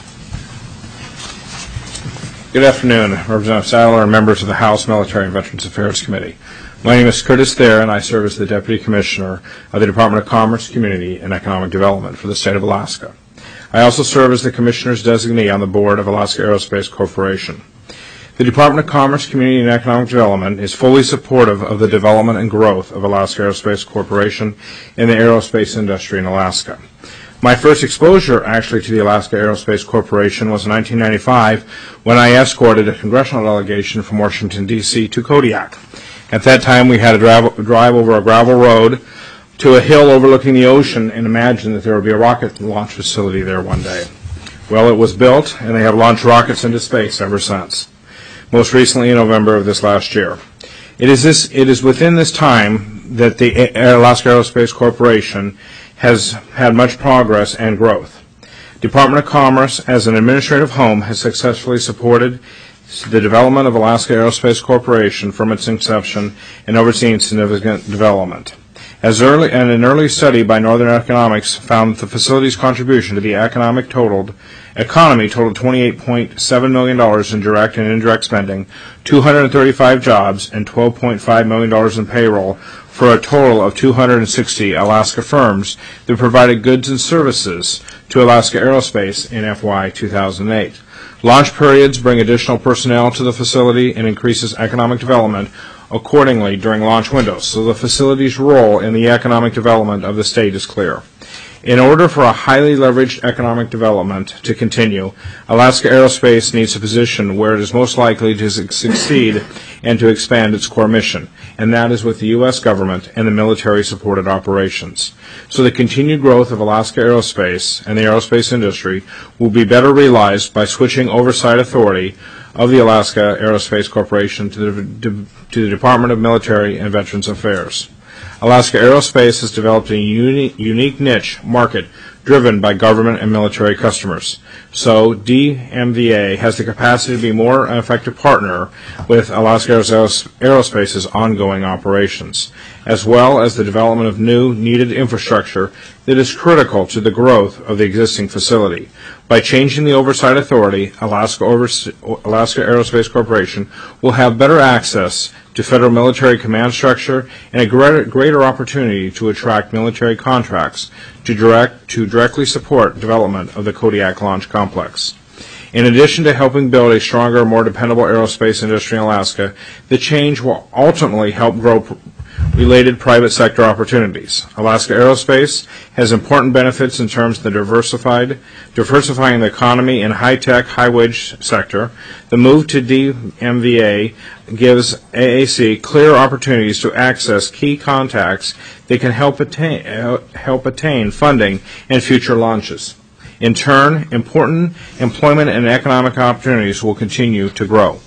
Good afternoon, Representative Sadler and members of the House Military and Veterans Affairs Committee. My name is Curtis Thayer, and I serve as the Deputy Commissioner of the Department of Commerce, Community, and Economic Development for the state of Alaska. I also serve as the Commissioner's designee on the board of Alaska Aerospace Corporation. The Department of Commerce, Community, and Economic Development is fully supportive of the development and growth of Alaska Aerospace Corporation and the aerospace industry in Alaska. My first exposure, actually, to the Alaska Aerospace Corporation was in nineteen ninety-five when I escorted a congressional delegation from Washington, D C to Kodiak. At that time, we had to drive, drive over a gravel road to a hill overlooking the ocean and imagine that there would be a rocket launch facility there one day. Well, it was built, and they have launched rockets into space ever since, most recently in November of this last year. It is, this, it is within this time that the Alaska Aerospace Corporation has had much progress and growth. Department of Commerce, as an administrative home, has successfully supported the development of Alaska Aerospace Corporation from its inception and overseen significant development. As early, and an early study by Northern Economics found that the facility's contribution to the economic totaled, economy totaled twenty-eight point seven million dollars in direct and indirect spending, two hundred thirty-five jobs, and twelve point five million dollars in payroll, for a total of two hundred sixty Alaska firms that provided goods and services to Alaska Aerospace in F Y two thousand eight. Launch periods bring additional personnel to the facility and increases economic development accordingly during launch windows, so the facility's role in the economic development of the state is clear. In order for a highly leveraged economic development to continue, Alaska Aerospace needs a position where it is most likely to succeed and to expand its core mission, and that is with the U S government and the military-supported operations. So the continued growth of Alaska Aerospace and the aerospace industry will be better realized by switching oversight authority of the Alaska Aerospace Corporation to the, to the Department of Military and Veterans Affairs. Alaska Aerospace has developed a uni unique niche market driven by government and military customers. So D M V A has the capacity to be more an effective partner with Alaska Aerospace's ongoing operations, as well as the development of new needed infrastructure that is critical to the growth of the existing facility. By changing the oversight authority, Alaska, Alaska Aerospace Corporation will have better access to federal military command structure and a greater, greater opportunity to attract military contracts to, direct, to directly support development of the Kodiak Launch Complex. In addition to helping build a stronger, more dependable aerospace industry in Alaska, the change will ultimately help grow pr related private sector opportunities. Alaska Aerospace has important benefits in terms of the diversified, diversifying the economy in high-tech, high-wage sector. The move to D M V A gives A A C clear opportunities to access key contacts that can help attain, uh, help attain funding and future launches. In turn, important employment and economic opportunities will continue to grow.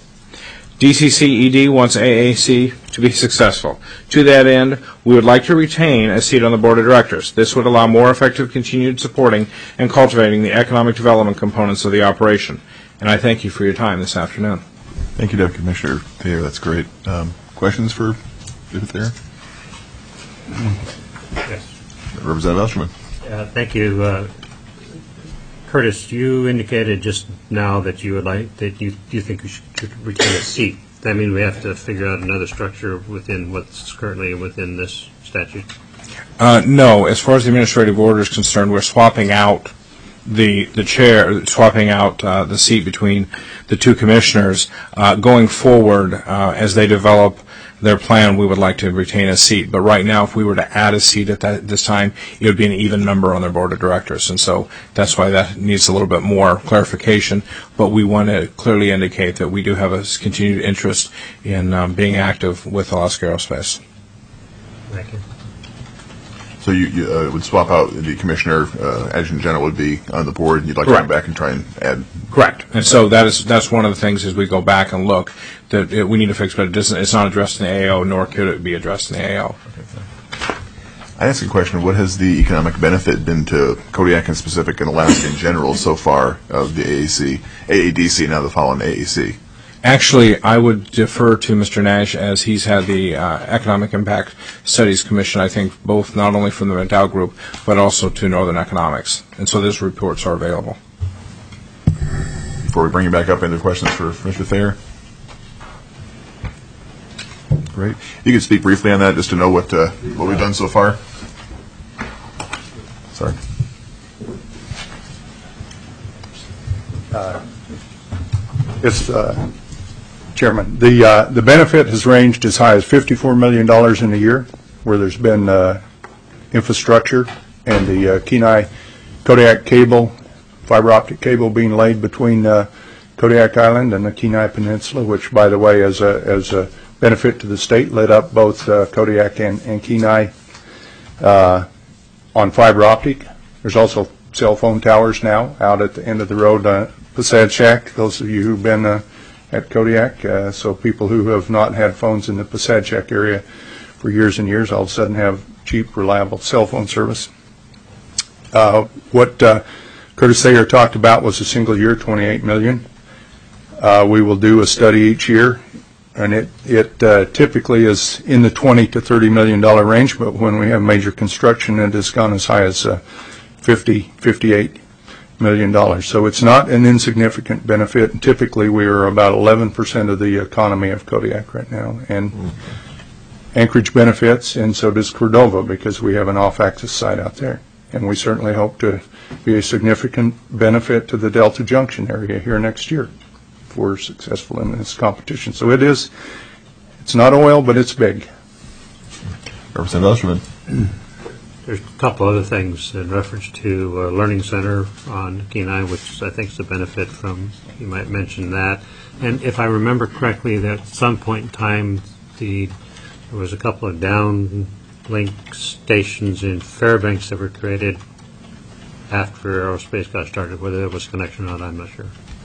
D C C E D wants A A C to be successful. To that end, we would like to retain a seat on the Board of Directors. This would allow more effective continued supporting and cultivating the economic development components of the operation. And I thank you for your time this afternoon. Thank you, Deputy Commissioner Thayer. That's great. Um, questions for David Thayer? Yes. Representative Elsterman. Uh, thank you. Uh, Curtis, you indicated just now that you would like that you you think you should, should retain a seat. That means we have to figure out another structure within what's currently within this statute. Uh, no, as far as the administrative order is concerned, we're swapping out the the chair, swapping out uh, the seat between the two commissioners uh, going forward uh, as they develop their plan, we would like to retain a seat. But right now, if we were to add a seat at that, this time, it would be an even number on their board of directors. And so that's why that needs a little bit more clarification. But we want to clearly indicate that we do have a continued interest in um, being active with Alaska Aerospace. Thank you. So you, you uh, would swap out the commissioner, uh, adjutant general would be on the board, and you'd like Correct. to come back and try and add. Correct. And so that is that's one of the things as we go back and look that it, we need to fix, but it doesn't, it's not addressed in the A O, nor could it be addressed in the A O. I ask a question: what has the economic benefit been to Kodiak in specific and Alaska in general so far of the A A C, A A D C, now the fallen A A C? Actually, I would defer to Mister Nash as he's had the uh, Economic Impact Studies Commission, I think, both not only from the McDowell Group, but also to Northern Economics. And so those reports are available. Before we bring you back up, any questions for Mister Thayer? Great. You could speak briefly on that just to know what uh, what we've done so far. Sorry. Uh, it's... Uh, Chairman, the uh, the benefit has ranged as high as fifty-four million dollars in a year, where there's been uh, infrastructure and the uh, Kenai Kodiak cable, fiber optic cable being laid between uh, Kodiak Island and the Kenai Peninsula, which, by the way, as a as a benefit to the state, lit up both uh, Kodiak and, and Kenai uh, on fiber optic. There's also cell phone towers now out at the end of the road, uh, Passad Shack. Those of you who've been uh, at Kodiak, uh, so people who have not had phones in the Passad Shack area for years and years all of a sudden have cheap, reliable cell phone service. Uh, what uh, Curtis Thayer talked about was a single year, twenty-eight million dollars. Uh, we will do a study each year, and it, it uh, typically is in the twenty to thirty million dollar range, but when we have major construction, it has gone as high as uh, fifty, fifty-eight million dollars. So it's not an insignificant benefit. And typically, we are about eleven percent of the economy of Kodiak right now, and mm-hmm. Anchorage benefits, and so does Cordova, because we have an off-axis site out there. And we certainly hope to be a significant benefit to the Delta Junction area here next year if we're successful in this competition. So it is, it's not oil, but it's big. Representative Osterman. There's a couple other things in reference to uh, Learning Center on Kenai, which I think is a benefit from, you might mention that. And if I remember correctly, that at some point in time, the there was a couple of downlink stations in Fairbanks that were created after aerospace got started. Whether there was a connection or not, I'm not sure.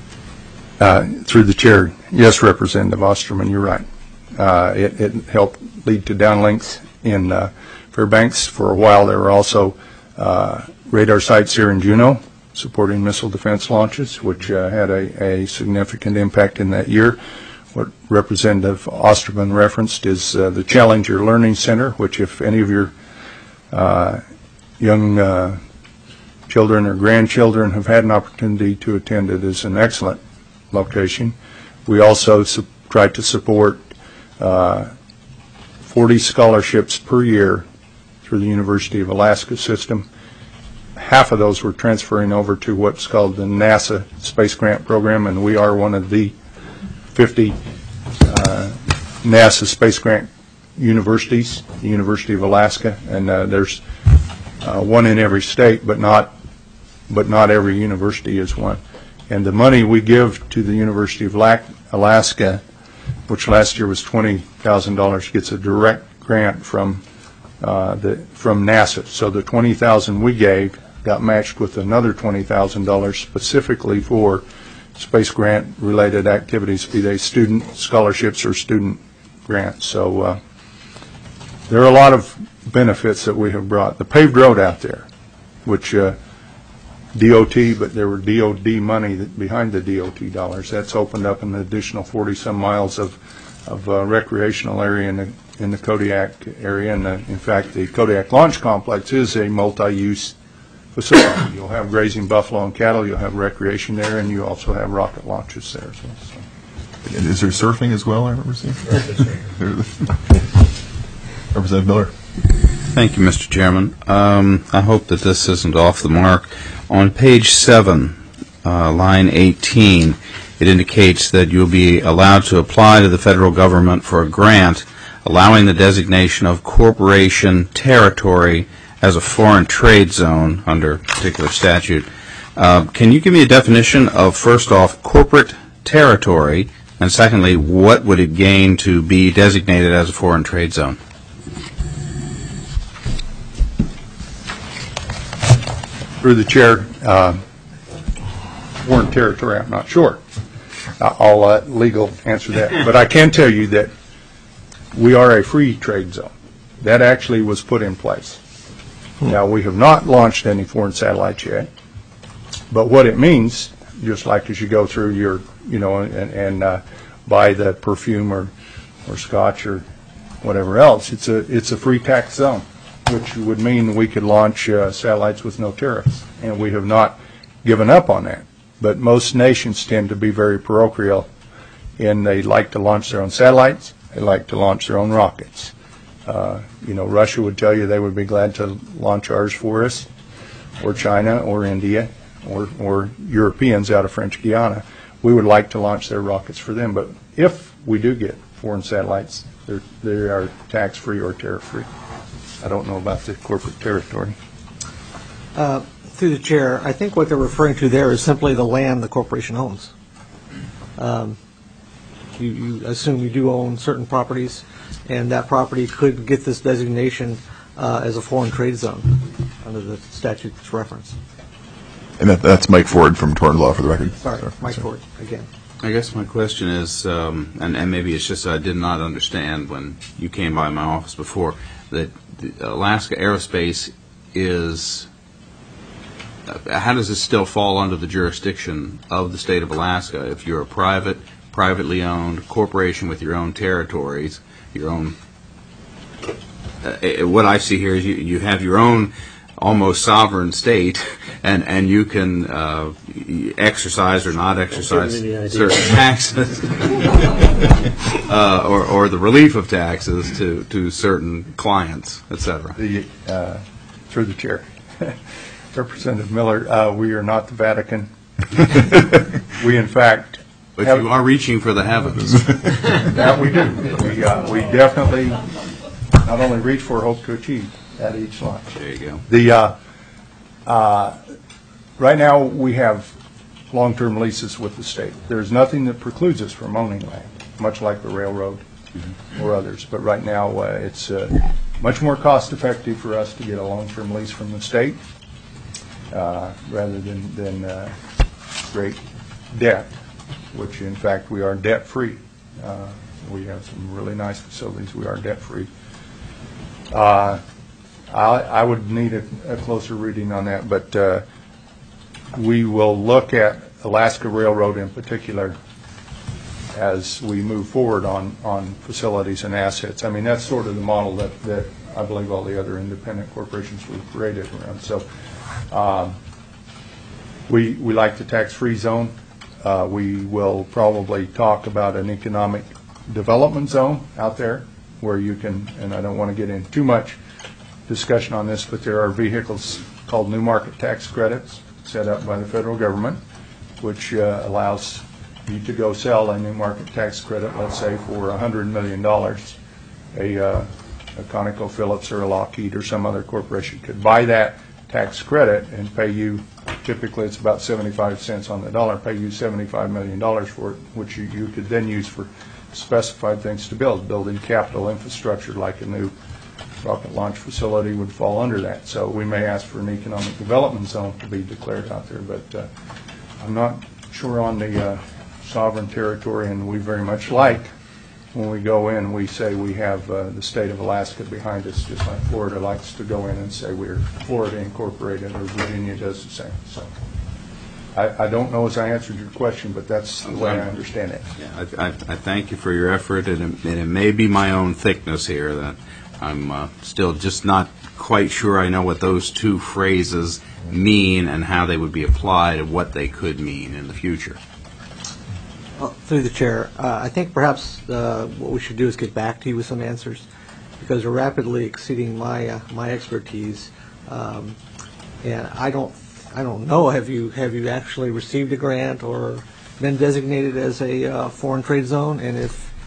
Uh, through the chair, yes, Representative Osterman, you're right. Uh, it, it helped lead to downlinks in uh, Fairbanks. For a while, there were also uh, radar sites here in Juneau supporting missile defense launches, which uh, had a, a significant impact in that year. What Representative Osterman referenced is uh, the Challenger Learning Center, which if any of your uh, young uh, children or grandchildren have had an opportunity to attend, it is an excellent location. We also su- tried to support uh, forty scholarships per year through the University of Alaska system. Half of those were transferring over to what's called the NASA Space Grant Program, and we are one of the fifty uh, NASA Space Grant universities, the University of Alaska, and uh, there's uh, one in every state, but not but not every university is one. And the money we give to the University of Alaska, which last year was twenty thousand dollars, gets a direct grant from uh, the from NASA. So the twenty thousand dollars we gave got matched with another twenty thousand dollars specifically for space grant related activities, be they student scholarships or student grants. So uh, there are a lot of benefits that we have brought. The paved road out there, which uh, D O T, but there were D O D money that behind the D O T dollars. That's opened up an additional forty some miles of of uh, recreational area in the in the Kodiak area. And uh, in fact, the Kodiak Launch Complex is a multi-use facility. You'll have grazing buffalo and cattle. You'll have recreation there, and you also have rocket launches there as well. So. And is there surfing as well? I remember seeing. Representative Miller. Thank you, Mister Chairman. Um, I hope that this isn't off the mark. On page seven, uh, line eighteen, it indicates that you'll be allowed to apply to the federal government for a grant allowing the designation of corporation territory as a foreign trade zone under a particular statute. Uh, can you give me a definition of, first off, corporate territory, and secondly, what would it gain to be designated as a foreign trade zone? Through the chair, uh, foreign territory, I'm not sure. I'll let legal answer that. But I can tell you that we are a free trade zone. That actually was put in place. Now, we have not launched any foreign satellites yet. But what it means, just like as you go through your, you know, and, and uh, buy the perfume or, or scotch or whatever else, it's a it's a free tax zone, which would mean we could launch uh, satellites with no tariffs. And we have not given up on that. But most nations tend to be very parochial, and they like to launch their own satellites. They like to launch their own rockets. Uh, you know, Russia would tell you they would be glad to launch ours for us, or China, or India. Or, or Europeans out of French Guiana. We would like to launch their rockets for them, but if we do get foreign satellites, they're, they are tax-free or tariff-free. I don't know about the corporate territory. Uh, through the chair, I think what they're referring to there is simply the land the corporation owns. Um, you, you assume you do own certain properties, and that property could get this designation uh, as a foreign trade zone under the statute's reference. And that, that's Mike Ford from Torrent Law, for the record. Sorry, Mike Ford, again. I guess my question is, um, and, and maybe it's just that I did not understand when you came by my office before, that Alaska Aerospace is, uh, how does this still fall under the jurisdiction of the state of Alaska? If you're a private, privately owned corporation with your own territories, your own, uh, what I see here is you, you have your own almost sovereign state, and, and you can uh, exercise or not exercise certain taxes, uh, or, or the relief of taxes to, to certain clients, et cetera. The, uh, through the chair. Representative Miller, uh, we are not the Vatican. We, in fact... But have, you are reaching for the heavens. That we do. We, uh, we definitely not only reach for, hope to achieve at each launch. There you go. The, uh, uh, right now, we have long-term leases with the state. There's nothing that precludes us from owning land, much like the railroad mm-hmm. or others. But right now, uh, it's uh, much more cost-effective for us to get a long-term lease from the state uh, rather than, than uh, great debt, which, in fact, we are debt-free. Uh, we have some really nice facilities. We are debt-free. Uh, I, I would need a, a closer reading on that, but uh, we will look at Alaska Railroad in particular as we move forward on, on facilities and assets. I mean, that's sort of the model that, that I believe all the other independent corporations were created around. So um, we, we like the tax-free zone. Uh, we will probably talk about an economic development zone out there where you can, and I don't want to get into too much discussion on this, but there are vehicles called new market tax credits set up by the federal government, which uh, allows you to go sell a new market tax credit, let's say for one hundred million dollars. A, uh, a ConocoPhillips or a Lockheed or some other corporation could buy that tax credit and pay you, typically it's about seventy-five cents on the dollar, pay you seventy-five million dollars for it, which you, you could then use for specified things to build, building capital infrastructure like a new rocket launch facility would fall under that. So we may ask for an economic development zone to be declared out there, but uh, I'm not sure on the uh, sovereign territory, and we very much like when we go in, we say we have uh, the state of Alaska behind us, just like Florida likes to go in and say we're Florida Incorporated, or Virginia does the same. So I, I don't know as I answered your question, but that's the way I understand it. Yeah, I, I, I thank you for your effort, and it, and it may be my own thickness here that I'm uh, still just not quite sure I know what those two phrases mean and how they would be applied and what they could mean in the future. Well, through the chair, uh, I think perhaps uh, what we should do is get back to you with some answers, because you're rapidly exceeding my uh, my expertise, um, and I don't I don't know. Have you have you actually received a grant or been designated as a uh, foreign trade zone? And if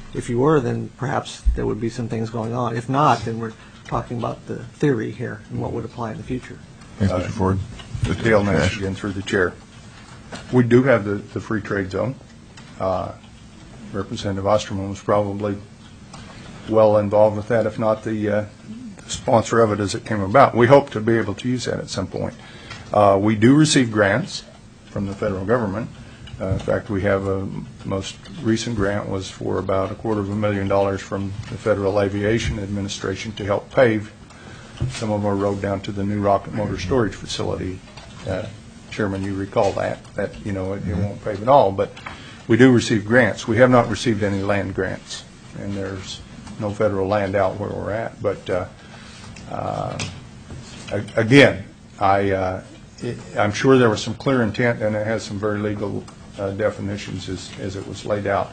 if you were, then perhaps there would be some things going on. If not, then we're talking about the theory here and what would apply in the future. Thanks, Mister Ford. The tail next again through the chair. We do have the, the free trade zone. Uh, Representative Osterman was probably well involved with that, if not the, uh, the sponsor of it as it came about. We hope to be able to use that at some point. Uh, we do receive grants from the federal government. Uh, in fact, we have a most recent grant was for about a quarter of a million dollars from the Federal Aviation Administration to help pave some of our road down to the new rocket motor storage facility. Uh, Chairman, you recall that, that, you know, it, it won't pave at all, but we do receive grants. We have not received any land grants, and there's no federal land out where we're at. But uh, uh, again, I, uh, it, I'm sure there was some clear intent, and it has some very legal uh, definitions as, as it was laid out.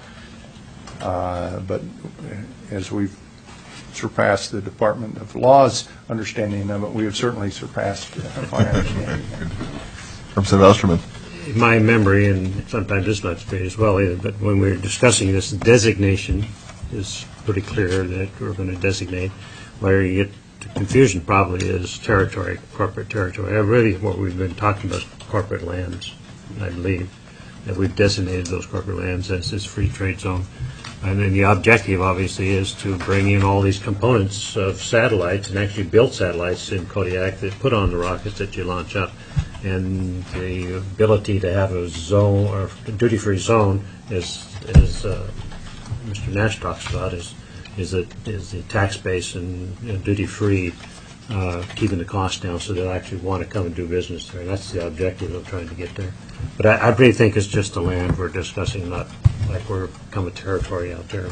Uh, but as we've surpassed the Department of Law's understanding of it, we have certainly surpassed uh, my understanding. Representative Osterman. My memory, and sometimes it's not straight as well either, but when we were discussing this designation, is pretty clear that we're going to designate. Where you get to confusion probably is territory, corporate territory. Uh, Really what we've been talking about is corporate lands, I believe, that we've designated those corporate lands as this free trade zone. And then the objective, obviously, is to bring in all these components of satellites and actually build satellites in Kodiak that put on the rockets that you launch up. And the ability to have a zone or a duty-free zone, as, as uh, Mister Nash talks about, is is, a, is the tax base and you know, duty-free, uh, keeping the cost down so they'll actually want to come and do business there. That's the objective of trying to get there. But I, I really think it's just the land we're discussing, not like we're become a territory out there.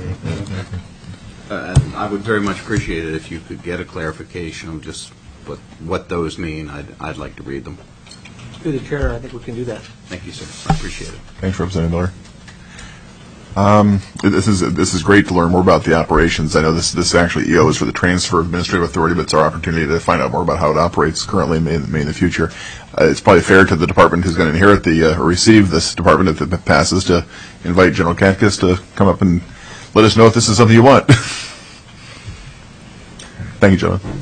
Uh, I would very much appreciate it if you could get a clarification of just what, what those mean. I'd, I'd like to read them. Through the chair, I think we can do that. Thank you, sir. I appreciate it. Thanks, Representative Miller. Um, this is this is great to learn more about the operations. I know this this actually E O is for the transfer of administrative authority, but it's our opportunity to find out more about how it operates currently and may, may in the future. Uh, it's probably fair to the department who's going to inherit the uh, or receive this department if it passes to invite General Katkus to come up and let us know if this is something you want. Thank you, gentlemen.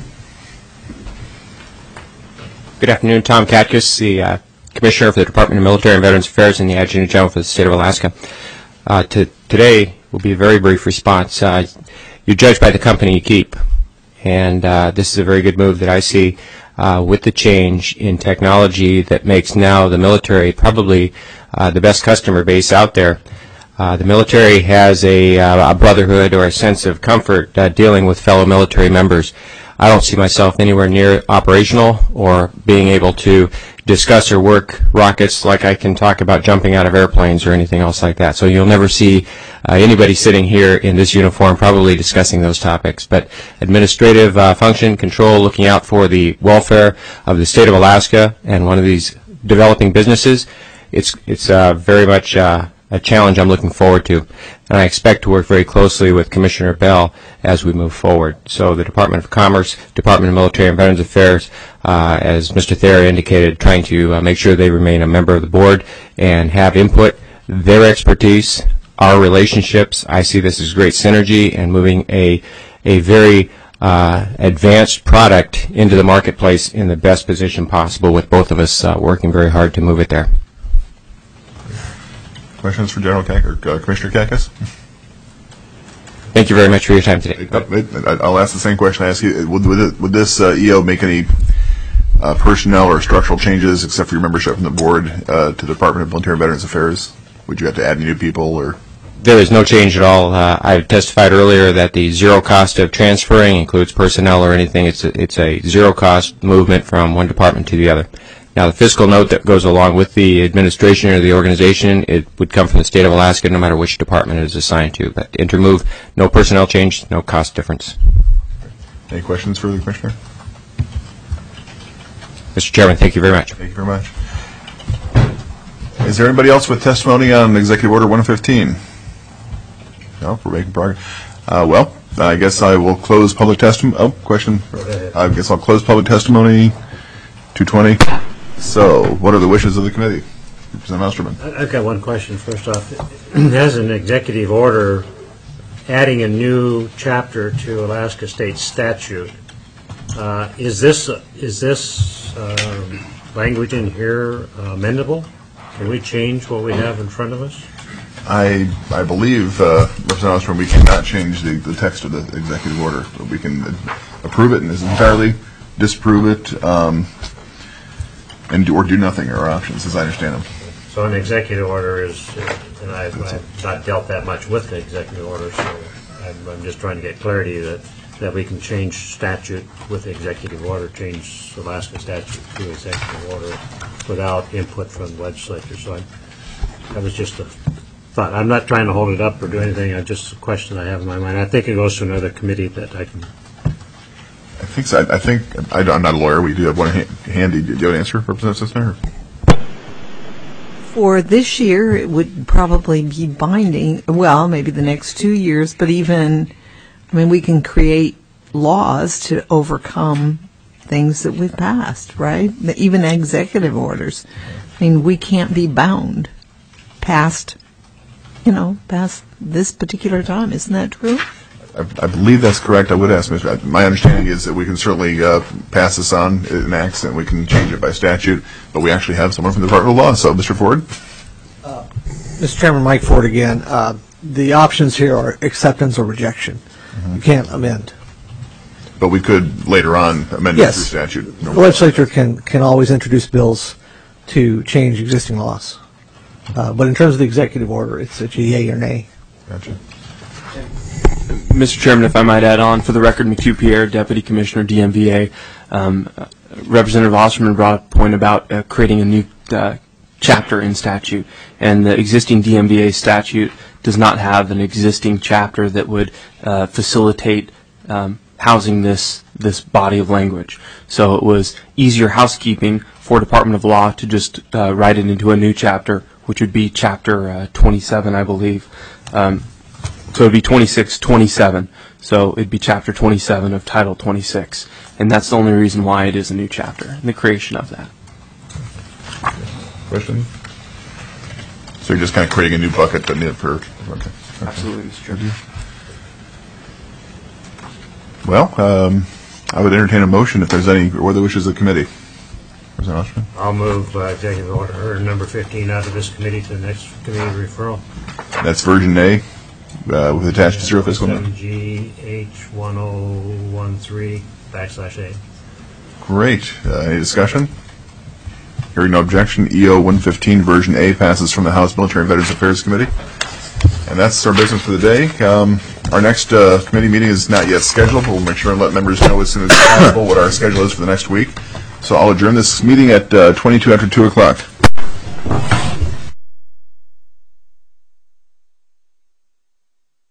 Good afternoon, Tom Katkus, the uh, Commissioner for the Department of Military and Veterans Affairs and the Adjutant General for the State of Alaska. Uh, to, today will be a very brief response. Uh, you're judged by the company you keep, and uh, this is a very good move that I see uh, with the change in technology that makes now the military probably uh, the best customer base out there. Uh, the military has a, uh, a brotherhood or a sense of comfort uh, dealing with fellow military members. I don't see myself anywhere near operational or being able to discuss or work rockets like I can talk about jumping out of airplanes or anything else like that. So you'll never see uh, anybody sitting here in this uniform probably discussing those topics. But administrative uh, function, control, looking out for the welfare of the state of Alaska and one of these developing businesses, it's, it's uh, very much uh, a challenge I'm looking forward to. And I expect to work very closely with Commissioner Bell as we move forward. So the Department of Commerce, Department of Military and Veterans Affairs, uh, as Mister Thayer indicated, trying to uh, make sure they remain a member of the board and have input, their expertise, our relationships. I see this as great synergy and moving a, a very uh, advanced product into the marketplace in the best position possible, with both of us uh, working very hard to move it there. Questions for General Kak or uh, Commissioner Katkus? Thank you very much for your time today. I'll ask the same question I asked you. Would, would, it, would this uh, E O make any uh, personnel or structural changes, except for your membership from the board, uh, to the Department of Military and Veterans Affairs? Would you have to add any new people? Or there is no change at all. Uh, I testified earlier that the zero cost of transferring includes personnel or anything. It's a, it's a zero cost movement from one department to the other. Now, the fiscal note that goes along with the administration or the organization, it would come from the state of Alaska no matter which department it is assigned to. But intermove, no personnel change, no cost difference. Any questions for the Commissioner? Mister Chairman, thank you very much. Thank you very much. Is there anybody else with testimony on Executive Order one fifteen? No, we're making progress. Uh, well, I guess I will close public testimony. Oh, question. I guess I'll close public testimony. two twenty. So, what are the wishes of the committee? Representative Osterman. I've got one question first off. As an executive order, adding a new chapter to Alaska state statute. Uh, is this is this uh, language in here uh, amendable? Can we change what we have in front of us? I I believe, uh, Representative Ostrom, we cannot change the, the text of the executive order. We can approve it in its entirety, disapprove it, um, and do, or do nothing are our options, as I understand them. So an executive order is, and I've, I've not dealt that much with the executive order, so I'm, I'm just trying to get clarity that, that we can change statute with the executive order, change Alaska statute to executive order without input from the legislature. So I, that was just a thought. I'm not trying to hold it up or do anything. It's just a question I have in my mind. I think it goes to another committee that I can. I think so. I, I think I, I'm not a lawyer. We do have one handy. Do you have an answer, Representative Sissener? For this year, it would probably be binding. Well, maybe the next two years, but even, I mean, we can create laws to overcome things that we've passed, right? Even executive orders. I mean, we can't be bound past, you know, past this particular time. Isn't that true? I, I believe that's correct. I would ask, Mister My understanding is that we can certainly uh, pass this on in an accident. We can change it by statute, but we actually have someone from the Department of Law. So, Mister Ford? Uh, Mister Chairman, Mike Ford again. Uh, the options here are acceptance or rejection. Mm-hmm. You can't amend. But we could later on amend yes. it through statute. No the legislature can, can always introduce bills to change existing laws. Uh, but in terms of the executive order, it's a yay or nay. Gotcha. Mister Chairman, if I might add on, for the record, McHugh Pierre, Deputy Commissioner, D M V A. Um, uh, Representative Osterman brought up a point about uh, creating a new uh, chapter in statute, and the existing D M V A statute does not have an existing chapter that would uh, facilitate um, housing this this body of language. So it was easier housekeeping for Department of Law to just uh, write it into a new chapter, which would be Chapter uh, twenty-seven, I believe. Um, So it would be twenty-six twenty-seven. So it would be Chapter twenty-seven of Title twenty-six. And that's the only reason why it is a new chapter, the creation of that. Question? So you're just kind of creating a new bucket that need for... Okay. Absolutely, Mister Chairman. Well, um, I would entertain a motion if there's any, or the wishes of the committee. Representative Osterman? I'll move uh, executive order number fifteen out of this committee to the next committee referral. That's version A. Uh, with attached to zero fiscal note. G H one oh one three backslash A. Great. Uh, any discussion? Hearing no objection, E O one fifteen version A passes from the House Military and Veterans Affairs Committee. And that's our business for the day. Um, our next uh, committee meeting is not yet scheduled, but we'll make sure and let members know as soon as possible what our schedule is for the next week. So I'll adjourn this meeting at uh, twenty-two after two o'clock.